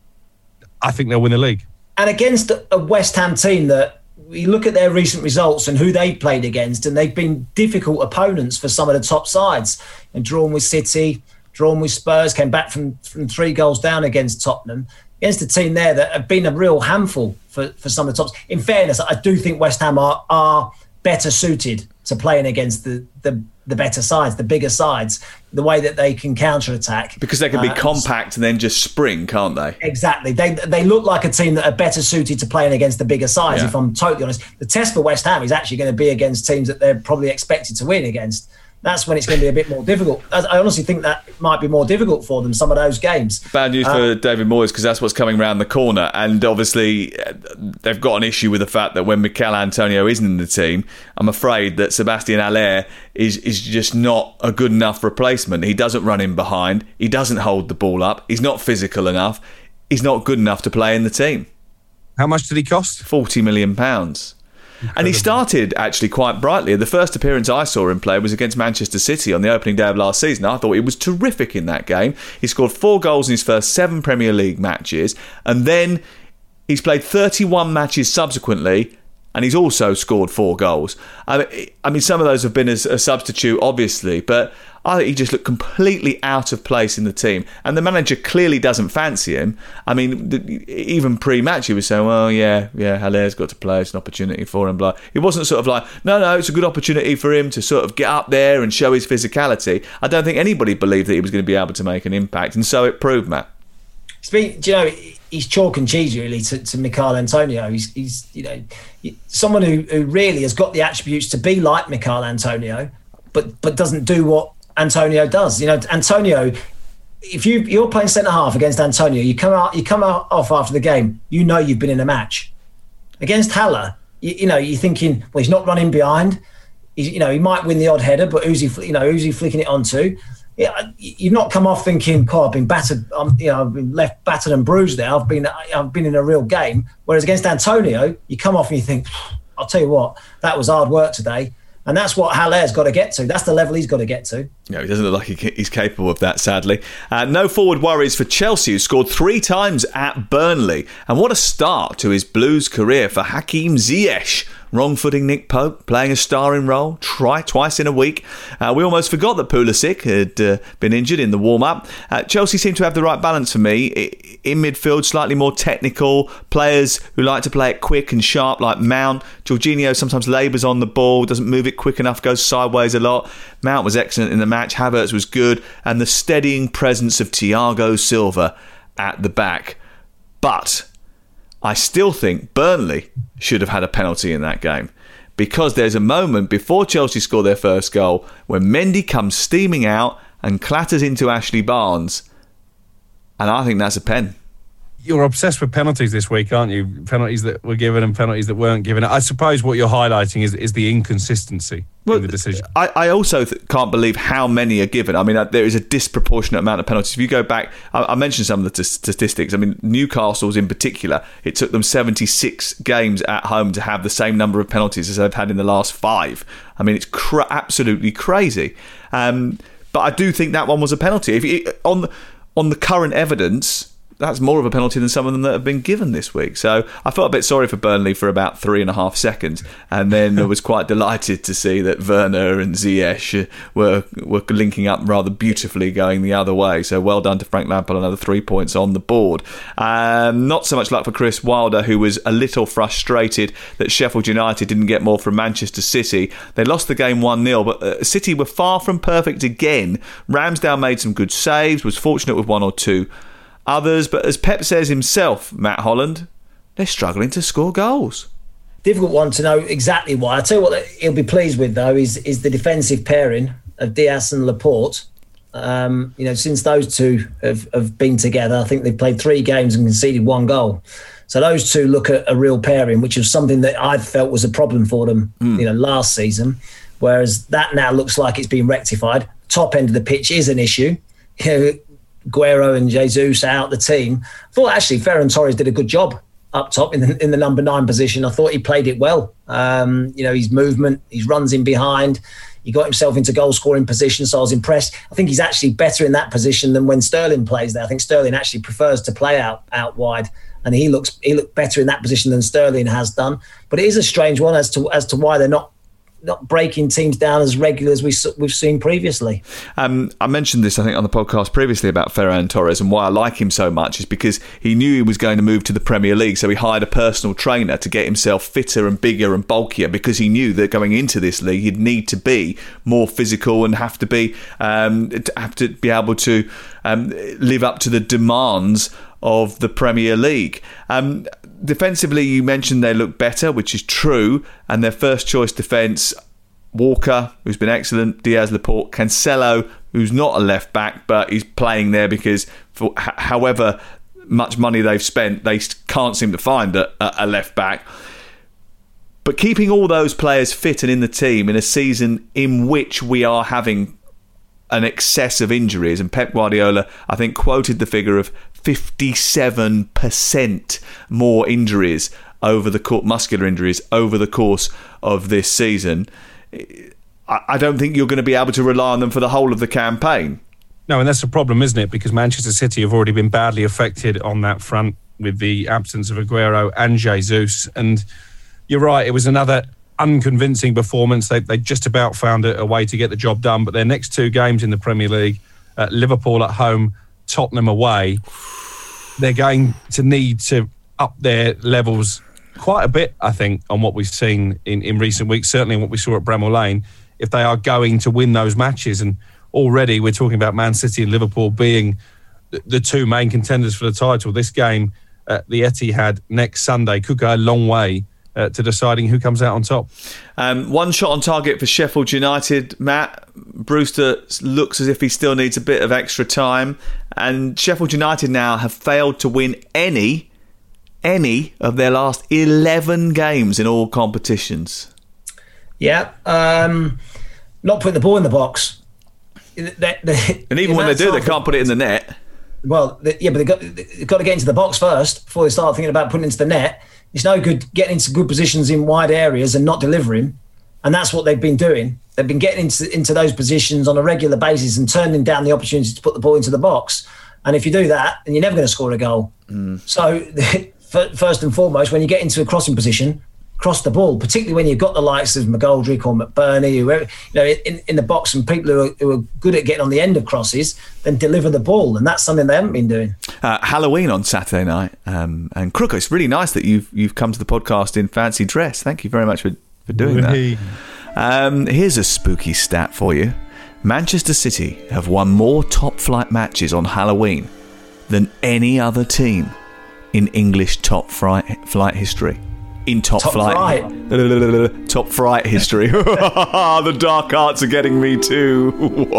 I think they'll win the league. And against a West Ham team that, you look at their recent results and who they played against, and they've been difficult opponents for some of the top sides. And drawn with City, drawn with Spurs, came back from, from three goals down against Tottenham. Against a team there that have been a real handful for, for some of the tops. In fairness, I do think West Ham are, are better suited to playing against the, the, the better sides, the bigger sides, the way that they can counter-attack. Because they can be uh, compact and then just spring, can't they? Exactly. They they look like a team that are better suited to playing against the bigger sides, Yeah. if I'm totally honest. The test for West Ham is actually going to be against teams that they're probably expected to win against. That's when it's going to be a bit more difficult. I I honestly think that might be more difficult for them, some of those games. Bad news Uh, for David Moyes, because that's what's coming round the corner. And obviously, uh, they've got an issue with the fact that when Mikel Antonio isn't in the team, I'm afraid that Sebastian Haller is, is just not a good enough replacement. He doesn't run in behind. He doesn't hold the ball up. He's not physical enough. He's not good enough to play in the team. How much did he cost? forty million pounds. And he started actually quite brightly. The first appearance I saw him play was against Manchester City on the opening day of last season. I thought he was terrific in that game. He scored four goals in his first seven Premier League matches. And then he's played thirty-one matches subsequently, and he's also scored four goals. I mean, I mean some of those have been as a substitute, obviously, but I think he just looked completely out of place in the team. And the manager clearly doesn't fancy him. I mean, the, even pre-match he was saying, well, yeah, yeah, Haller's got to play. It's an opportunity for him. Blah. It wasn't sort of like, no, no, it's a good opportunity for him to sort of get up there and show his physicality. I don't think anybody believed that he was going to be able to make an impact. And so it proved, Matt. Speak, do you know, he's chalk and cheese really to, to Mikel Antonio. He's, he's, you know, someone who, who really has got the attributes to be like Mikel Antonio, but but doesn't do what Antonio does. You know, Antonio, if you you're playing centre half against Antonio, you come out you come out off after the game, you know you've been in a match. Against Haller, you, you know, you're thinking, well, he's not running behind. He's, you know, he might win the odd header, but who's he, you know, who's he flicking it onto? Yeah, you've not come off thinking, "God, I've been battered. Um, you know, I've been left battered and bruised there. I've been, I've been in a real game." Whereas against Antonio, you come off and you think, "I'll tell you what, that was hard work today." And that's what Haller's got to get to. That's the level he's got to get to. No, he doesn't look like he's capable of that, sadly. Uh, no forward worries for Chelsea, who scored three times at Burnley. And what a start to his Blues career for Hakim Ziyech. Wrong-footing Nick Pope, playing a starring role try, twice in a week. Uh, we almost forgot that Pulisic had uh, been injured in the warm-up. Uh, Chelsea seem to have the right balance for me. In midfield, slightly more technical. Players who like to play it quick and sharp, like Mount. Jorginho sometimes labours on the ball, doesn't move it quick enough, goes sideways a lot. Mount was excellent in the match. Havertz was good. And the steadying presence of Thiago Silva at the back. But I still think Burnley should have had a penalty in that game, because there's a moment before Chelsea score their first goal when Mendy comes steaming out and clatters into Ashley Barnes, and I think that's a pen. You're obsessed with penalties this week, aren't you? Penalties that were given and penalties that weren't given. I suppose what you're highlighting is, is the inconsistency well, in the decision. I, I also th- can't believe how many are given. I mean, uh, there is a disproportionate amount of penalties. If you go back, I, I mentioned some of the t- statistics. I mean, Newcastle's in particular, it took them seventy-six games at home to have the same number of penalties as they've had in the last five. I mean, it's cr- absolutely crazy. Um, but I do think that one was a penalty. If you, on the, on the current evidence, that's more of a penalty than some of them that have been given this week. So I felt a bit sorry for Burnley for about three and a half seconds, and then I was quite delighted to see that Werner and Ziyech were were linking up rather beautifully, going the other way. So well done to Frank Lampard, another three points on the board. Um, not so much luck for Chris Wilder, who was a little frustrated that Sheffield United didn't get more from Manchester City. They lost the game one nil, but uh, City were far from perfect again. Ramsdale made some good saves, was fortunate with one or two others, but as Pep says himself, Matt Holland, they're struggling to score goals. Difficult one to know exactly why. I tell you what he'll be pleased with, though, is is the defensive pairing of Diaz and Laporte. Um, you know, since those two have, have been together, I think they've played three games and conceded one goal. So those two look at a real pairing, which is something that I felt was a problem for them, mm. you know, last season. Whereas that now looks like it's been rectified. Top end of the pitch is an issue. You know, Guerrero and Jesus out the team. I thought actually Ferran Torres did a good job up top in the, in the number nine position. I thought he played it well. Um, you know, his movement, his runs in behind, He got himself into goal-scoring position, so I was impressed. I think he's actually better in that position than when Sterling plays there. I think Sterling actually prefers to play out out wide, and he looks he looked better in that position than Sterling has done. But it is a strange one as to as to why they're not not breaking teams down as regular as we, we've seen previously. Um, I mentioned this, I think, on the podcast previously about Ferran Torres, and why I like him so much is because he knew he was going to move to the Premier League, so he hired a personal trainer to get himself fitter and bigger and bulkier, because he knew that going into this league he'd need to be more physical and have to be um, have to be able to um, live up to the demands of the Premier League. Um, defensively, you mentioned they look better, which is true, and their first choice defence, Walker, who's been excellent, Diaz, Laporte, Cancelo, who's not a left back, but he's playing there because for h- however much money they've spent, they can't seem to find a, a left back. But keeping all those players fit and in the team in a season in which we are having an excess of injuries, and Pep Guardiola, I think, quoted the figure of fifty-seven percent more injuries over the course, muscular injuries over the course of this season. I don't think you're going to be able to rely on them for the whole of the campaign. No, and that's the problem, isn't it? Because Manchester City have already been badly affected on that front with the absence of Aguero and Jesus. And you're right, it was another unconvincing performance. They they just about found a, a way to get the job done. But their next two games in the Premier League, uh, Liverpool at home, Tottenham away, they're going to need to up their levels quite a bit, I think, on what we've seen in, in recent weeks, certainly what we saw at Bramall Lane, if they are going to win those matches. And already we're talking about Man City and Liverpool being the, the two main contenders for the title. This game at the Etihad next Sunday could go a long way uh, to deciding who comes out on top. Um, one shot on target for Sheffield United, Matt. Brewster looks as if he still needs a bit of extra time, and Sheffield United now have failed to win any any of their last eleven games in all competitions. Yeah, um, not putting the ball in the box. The, the, and even when they do, they can't put it in the net. Well, the, yeah, but they've got, they've got to get into the box first before they start thinking about putting it into the net. It's no good getting into good positions in wide areas and not delivering. And that's what they've been doing. They've been getting into, into those positions on a regular basis and turning down the opportunity to put the ball into the box. And if you do that, then you're never going to score a goal. Mm. So first and foremost, when you get into a crossing position, cross the ball, particularly when you've got the likes of McGoldrick or McBurney, whoever, you know, in, in the box, and people who are, who are good at getting on the end of crosses, then deliver the ball. And that's something they haven't been doing. Uh, Halloween on Saturday night. Um, and Crook, it's really nice that you've you've come to the podcast in fancy dress. Thank you very much for, for doing that. Um, here's a spooky stat for you. Manchester City have won more top-flight matches on Halloween than any other team in English top-flight flight history. In top, top flight, flight. top flight history. The dark arts are getting me too.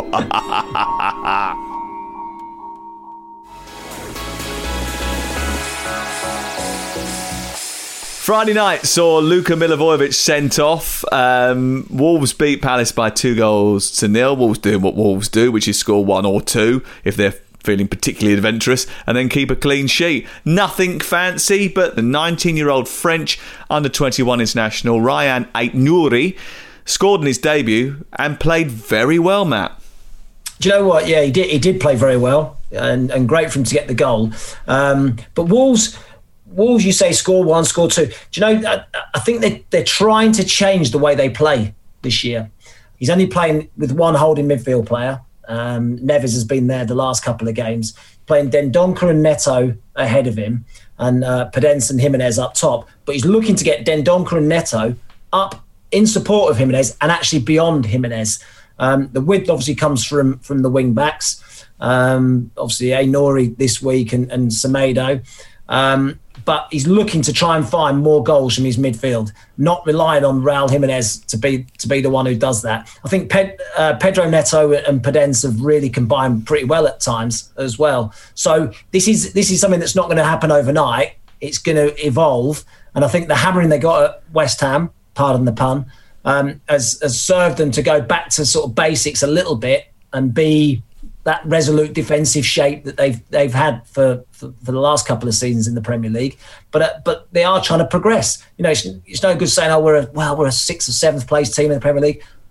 Friday night saw Luka Milivojevic sent off. Um, Wolves beat Palace by two goals to nil. Wolves doing what Wolves do, which is score one or two if they're feeling particularly adventurous, and then keep a clean sheet. Nothing fancy, but the nineteen-year-old French under twenty-one international Ryan Aït-Nouri scored in his debut and played very well, Matt. Do you know what? Yeah, he did. He did play very well, and, and great for him to get the goal. Um, but Wolves, Wolves, you say score one, score two. Do you know? I, I think they they're trying to change the way they play this year. He's only playing with one holding midfield player. Um, Neves has been there the last couple of games, playing Dendoncker and Neto ahead of him, and uh, Podence and Jimenez up top. But he's looking to get Dendoncker and Neto up in support of Jimenez and actually beyond Jimenez. Um, the width obviously comes from from the wing backs. Um, obviously, Aït-Nouri this week and, and Semedo. Um, but he's looking to try and find more goals from his midfield, not relying on Raul Jimenez to be to be the one who does that. I think Ped, uh, Pedro Neto and Podence have really combined pretty well at times as well. So this is this is something that's not going to happen overnight. It's going to evolve, and I think the hammering they got at West Ham, pardon the pun, um, has, has served them to go back to sort of basics a little bit and be that resolute defensive shape that they've they've had for, for, for the last couple of seasons in the Premier League, but uh, but they are trying to progress. You know, it's, it's no good saying, "Oh, we're a, well, we're a sixth or seventh place team in the Premier League."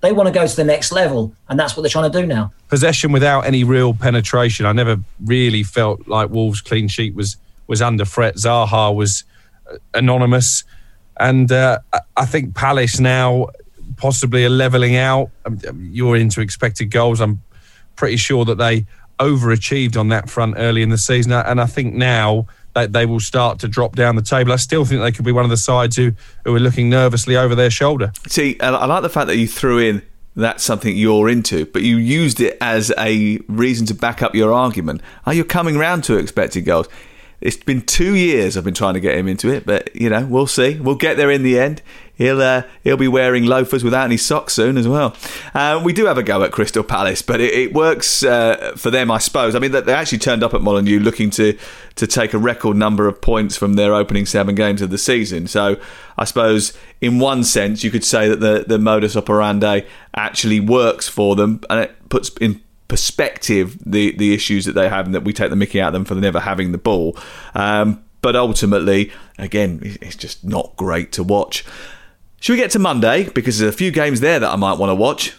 They want to go to the next level, and that's what they're trying to do now. Possession without any real penetration. I never really felt like Wolves' clean sheet was was under threat. Zaha was anonymous, and uh, I think Palace now possibly are levelling out. You're into expected goals. I'm pretty sure that they overachieved on that front early in the season, and I think now that they will start to drop down the table. I still think they could be one of the sides who, who are looking nervously over their shoulder. See, I like the fact that you threw in that's something you're into, but you used it as a reason to back up your argument. Are you coming round to expected goals? It's been two years I've been trying to get him into it, but, you know, we'll see. We'll get there in the end. He'll uh, he'll be wearing loafers without any socks soon as well. Uh, we do have a go at Crystal Palace, but it, it works uh, for them, I suppose. I mean, they actually turned up at Molineux looking to, to take a record number of points from their opening seven games of the season. So I suppose in one sense you could say that the, the modus operandi actually works for them, and it puts in perspective the, the issues that they have, and that we take the mickey out of them for never having the ball. Um, but ultimately, again, it's just not great to watch. Should we get to Monday? Because there's a few games there that I might want to watch.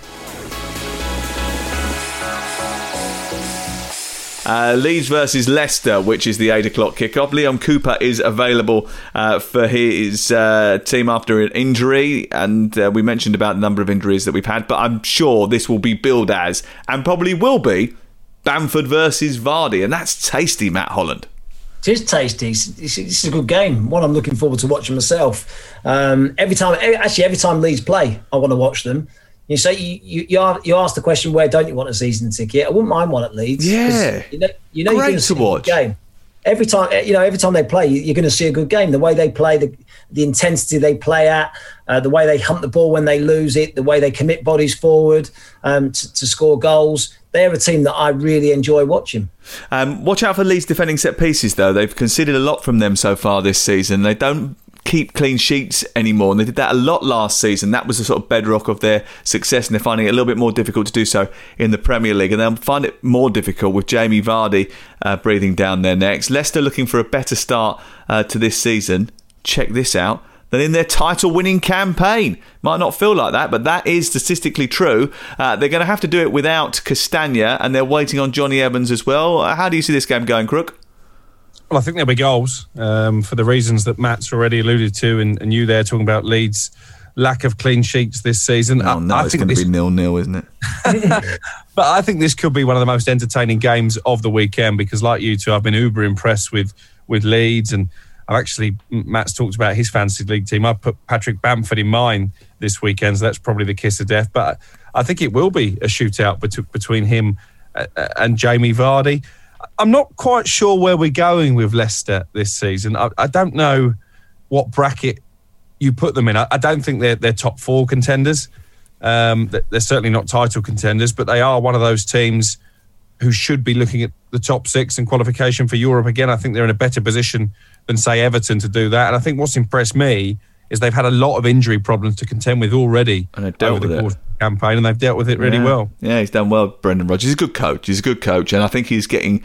Uh, Leeds versus Leicester, which is the eight o'clock kickoff. Leon Cooper is available uh, for his uh, team after an injury, and uh, we mentioned about the number of injuries that we've had, but I'm sure this will be billed as, and probably will be, Bamford versus Vardy, and that's tasty, Matt Holland. It is tasty. It's, it's, it's a good game. One I'm looking forward to watching myself. Um, every time, actually, every time Leeds play, I want to watch them. You say you you, you, are, you ask the question, where don't you want a season ticket? I wouldn't mind one at Leeds. Yeah, you know, you know, great you're going to see watch. A good game. Every time, you know, every time they play, you're going to see a good game. The way they play, the the intensity they play at, uh, the way they hunt the ball when they lose it, the way they commit bodies forward um, to, to score goals. They're a team that I really enjoy watching. Um, watch out for Leeds defending set pieces, though. They've conceded a lot from them so far this season. They don't keep clean sheets anymore, and they did that a lot last season. That was the sort of bedrock of their success, and they're finding it a little bit more difficult to do so in the Premier League, and they'll find it more difficult with Jamie Vardy uh, breathing down their necks. Leicester looking for a better start uh, to this season. Check this out. Than in their title-winning campaign. Might not feel like that, but that is statistically true. Uh, they're going to have to do it without Castagna, and they're waiting on Johnny Evans as well. Uh, how do you see this game going, Crook? Well, I think there'll be goals um, for the reasons that Matt's already alluded to, and, and you there talking about Leeds' lack of clean sheets this season. Oh, no, I, I it's think going to this, be nil-nil, isn't it? But I think this could be one of the most entertaining games of the weekend, because like you two, I've been uber impressed with, with Leeds, and I've actually, Matt's talked about his fantasy league team. I put Patrick Bamford in mine this weekend, so that's probably the kiss of death. But I think it will be a shootout bet- between him and Jamie Vardy. I'm not quite sure where we're going with Leicester this season. I, I don't know what bracket you put them in. I, I don't think they're, they're top four contenders. Um, they're certainly not title contenders, but they are one of those teams who should be looking at the top six and qualification for Europe again. I think they're in a better position than, say, Everton to do that. And I think what's impressed me is they've had a lot of injury problems to contend with already and they've dealt over the with course it. of the campaign, and they've dealt with it really yeah. well. Yeah, he's done well, Brendan Rodgers. He's a good coach. He's a good coach, and I think he's getting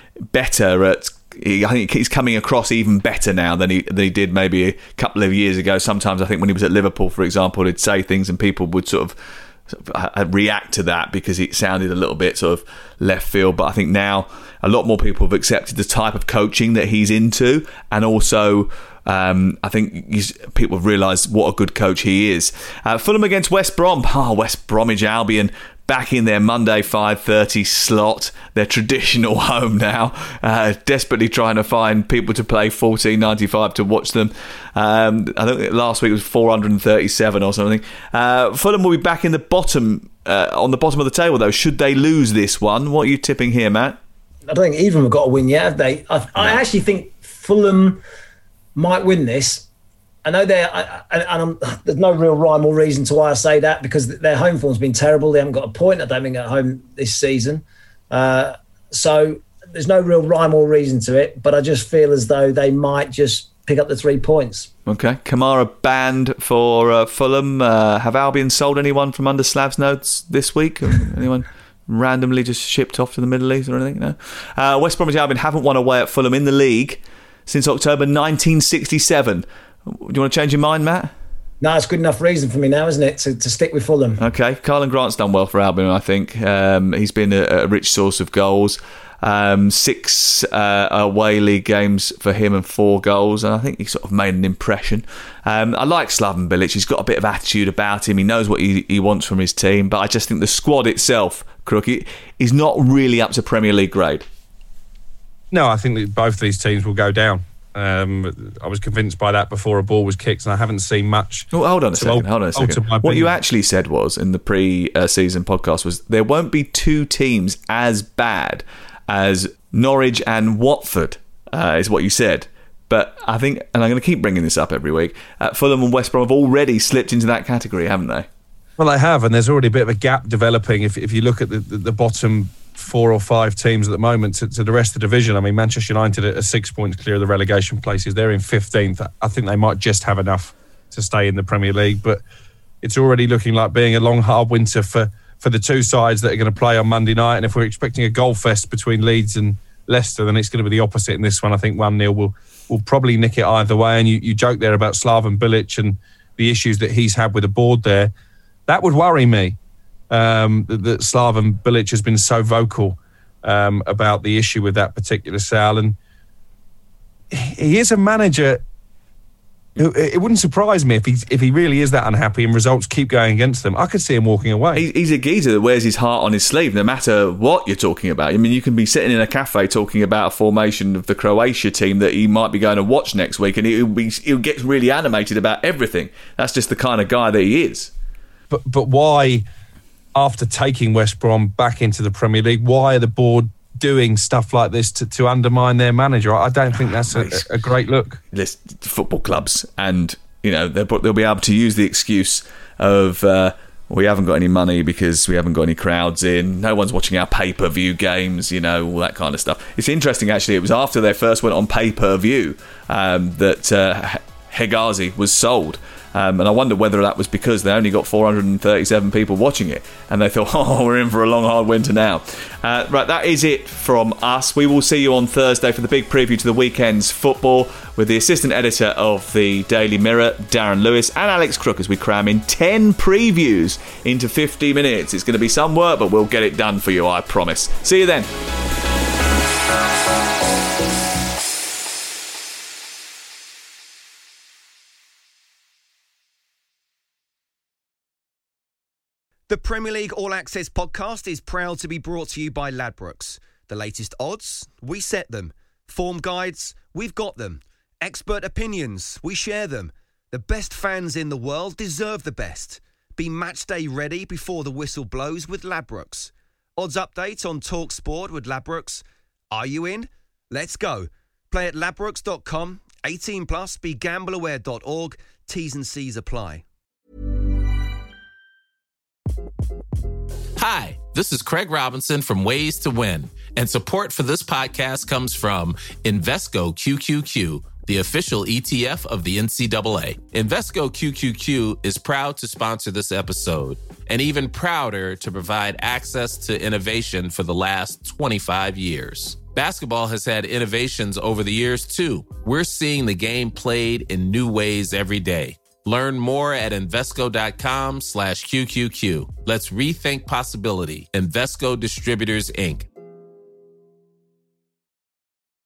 better at... I think he's coming across even better now than he, than he did maybe a couple of years ago. Sometimes I think when he was at Liverpool, for example, he'd say things and people would sort of Sort of react to that because it sounded a little bit sort of left field. But I think now a lot more people have accepted the type of coaching that he's into, and also um, I think he's, people have realised what a good coach he is. Uh, Fulham against West Brom. Oh, West Bromwich Albion back in their Monday five thirty slot, their traditional home now, uh, desperately trying to find people to play fourteen ninety-five to watch them. Um, I think last week was four hundred thirty-seven or something. Uh, Fulham will be back in the bottom, uh, on the bottom of the table though, should they lose this one. What are you tipping here, Matt? I don't think either of them have got a win yet, have they? I, I actually think Fulham might win this. I know they're, I, and I'm, there's no real rhyme or reason to why I say that, because their home form's been terrible. They haven't got a point, I don't think, at home this season. Uh, so there's no real rhyme or reason to it, but I just feel as though they might just pick up the three points. Okay. Kamara banned for uh, Fulham. Uh, have Albion sold anyone from under Slav's notes this week? Anyone randomly just shipped off to the Middle East or anything? No. Uh, West Bromwich Albion haven't won away at Fulham in the league since October nineteen sixty-seven. Do you want to change your mind, Matt? No, it's good enough reason for me now, isn't it, to, to stick with Fulham. Okay, Carlan Grant's done well for Albion, I think. Um, he's been a, a rich source of goals. Um, six uh, away league games for him and four goals, and I think he sort of made an impression. Um, I like Slaven Bilic. He's got a bit of attitude about him. He knows what he, he wants from his team, but I just think the squad itself, Crook, is not really up to Premier League grade. No, I think that both these teams will go down. Um, I was convinced by that before a ball was kicked, and I haven't seen much. Oh, hold on a second. Hold on a second. What you actually said was in the pre-season podcast was there won't be two teams as bad as Norwich and Watford, uh, is what you said. But I think, and I'm going to keep bringing this up every week, uh, Fulham and West Brom have already slipped into that category, haven't they? Well, they have, and there's already a bit of a gap developing. If if you look at the, the, the bottom four or five teams at the moment to, to the rest of the division, I mean, Manchester United are six points clear of the relegation places. They're in fifteenth. I think they might just have enough to stay in the Premier League, but it's already looking like being a long, hard winter for, for the two sides that are going to play on Monday night. And if we're expecting a goal fest between Leeds and Leicester, then it's going to be the opposite in this one. I think one nil will will probably nick it either way. And you, you joke there about Slaven Bilic and the issues that he's had with the board there. That would worry me, um, that, that Slaven Bilic has been so vocal um, about the issue with that particular sale. And he is a manager who, it wouldn't surprise me if he, if he really is that unhappy and results keep going against them. I could see him walking away. He's a geezer that wears his heart on his sleeve, no matter what you're talking about. I mean, you can be sitting in a cafe talking about a formation of the Croatia team that he might be going to watch next week, and he'll, be, he'll get really animated about everything. That's just the kind of guy that he is. But but why, after taking West Brom back into the Premier League, why are the board doing stuff like this to, to undermine their manager? I don't think that's a, a great look. List football clubs, and you know they'll, they'll be able to use the excuse of uh, we haven't got any money because we haven't got any crowds in. No one's watching our pay-per-view games. You know, all that kind of stuff. It's interesting actually. It was after they first went on pay-per-view um, that uh, Hegazi was sold. Um, and I wonder whether that was because they only got four hundred thirty-seven people watching it and they thought, oh, we're in for a long, hard winter now. Uh, right, that is it from us. We will see you on Thursday for the big preview to the weekend's football with the assistant editor of the Daily Mirror, Darren Lewis, and Alex Crook as we cram in ten previews into fifty minutes. It's going to be some work, but we'll get it done for you, I promise. See you then. The Premier League All Access podcast is proud to be brought to you by Ladbrokes. The latest odds, we set them. Form guides, we've got them. Expert opinions, we share them. The best fans in the world deserve the best. Be match day ready before the whistle blows with Ladbrokes. Odds update on TalkSport with Ladbrokes. Are you in? Let's go. Play at ladbrokes dot com. eighteen plus, be gamble aware dot org. T's and C's apply. Hi, this is Craig Robinson from Ways to Win, and support for this podcast comes from Invesco Q Q Q, the official E T F of the N C double A. Invesco Q Q Q is proud to sponsor this episode, and even prouder to provide access to innovation for the last twenty-five years. Basketball has had innovations over the years, too. We're seeing the game played in new ways every day. Learn more at Invesco.com slash QQQ. Let's rethink possibility. Invesco Distributors, Incorporated.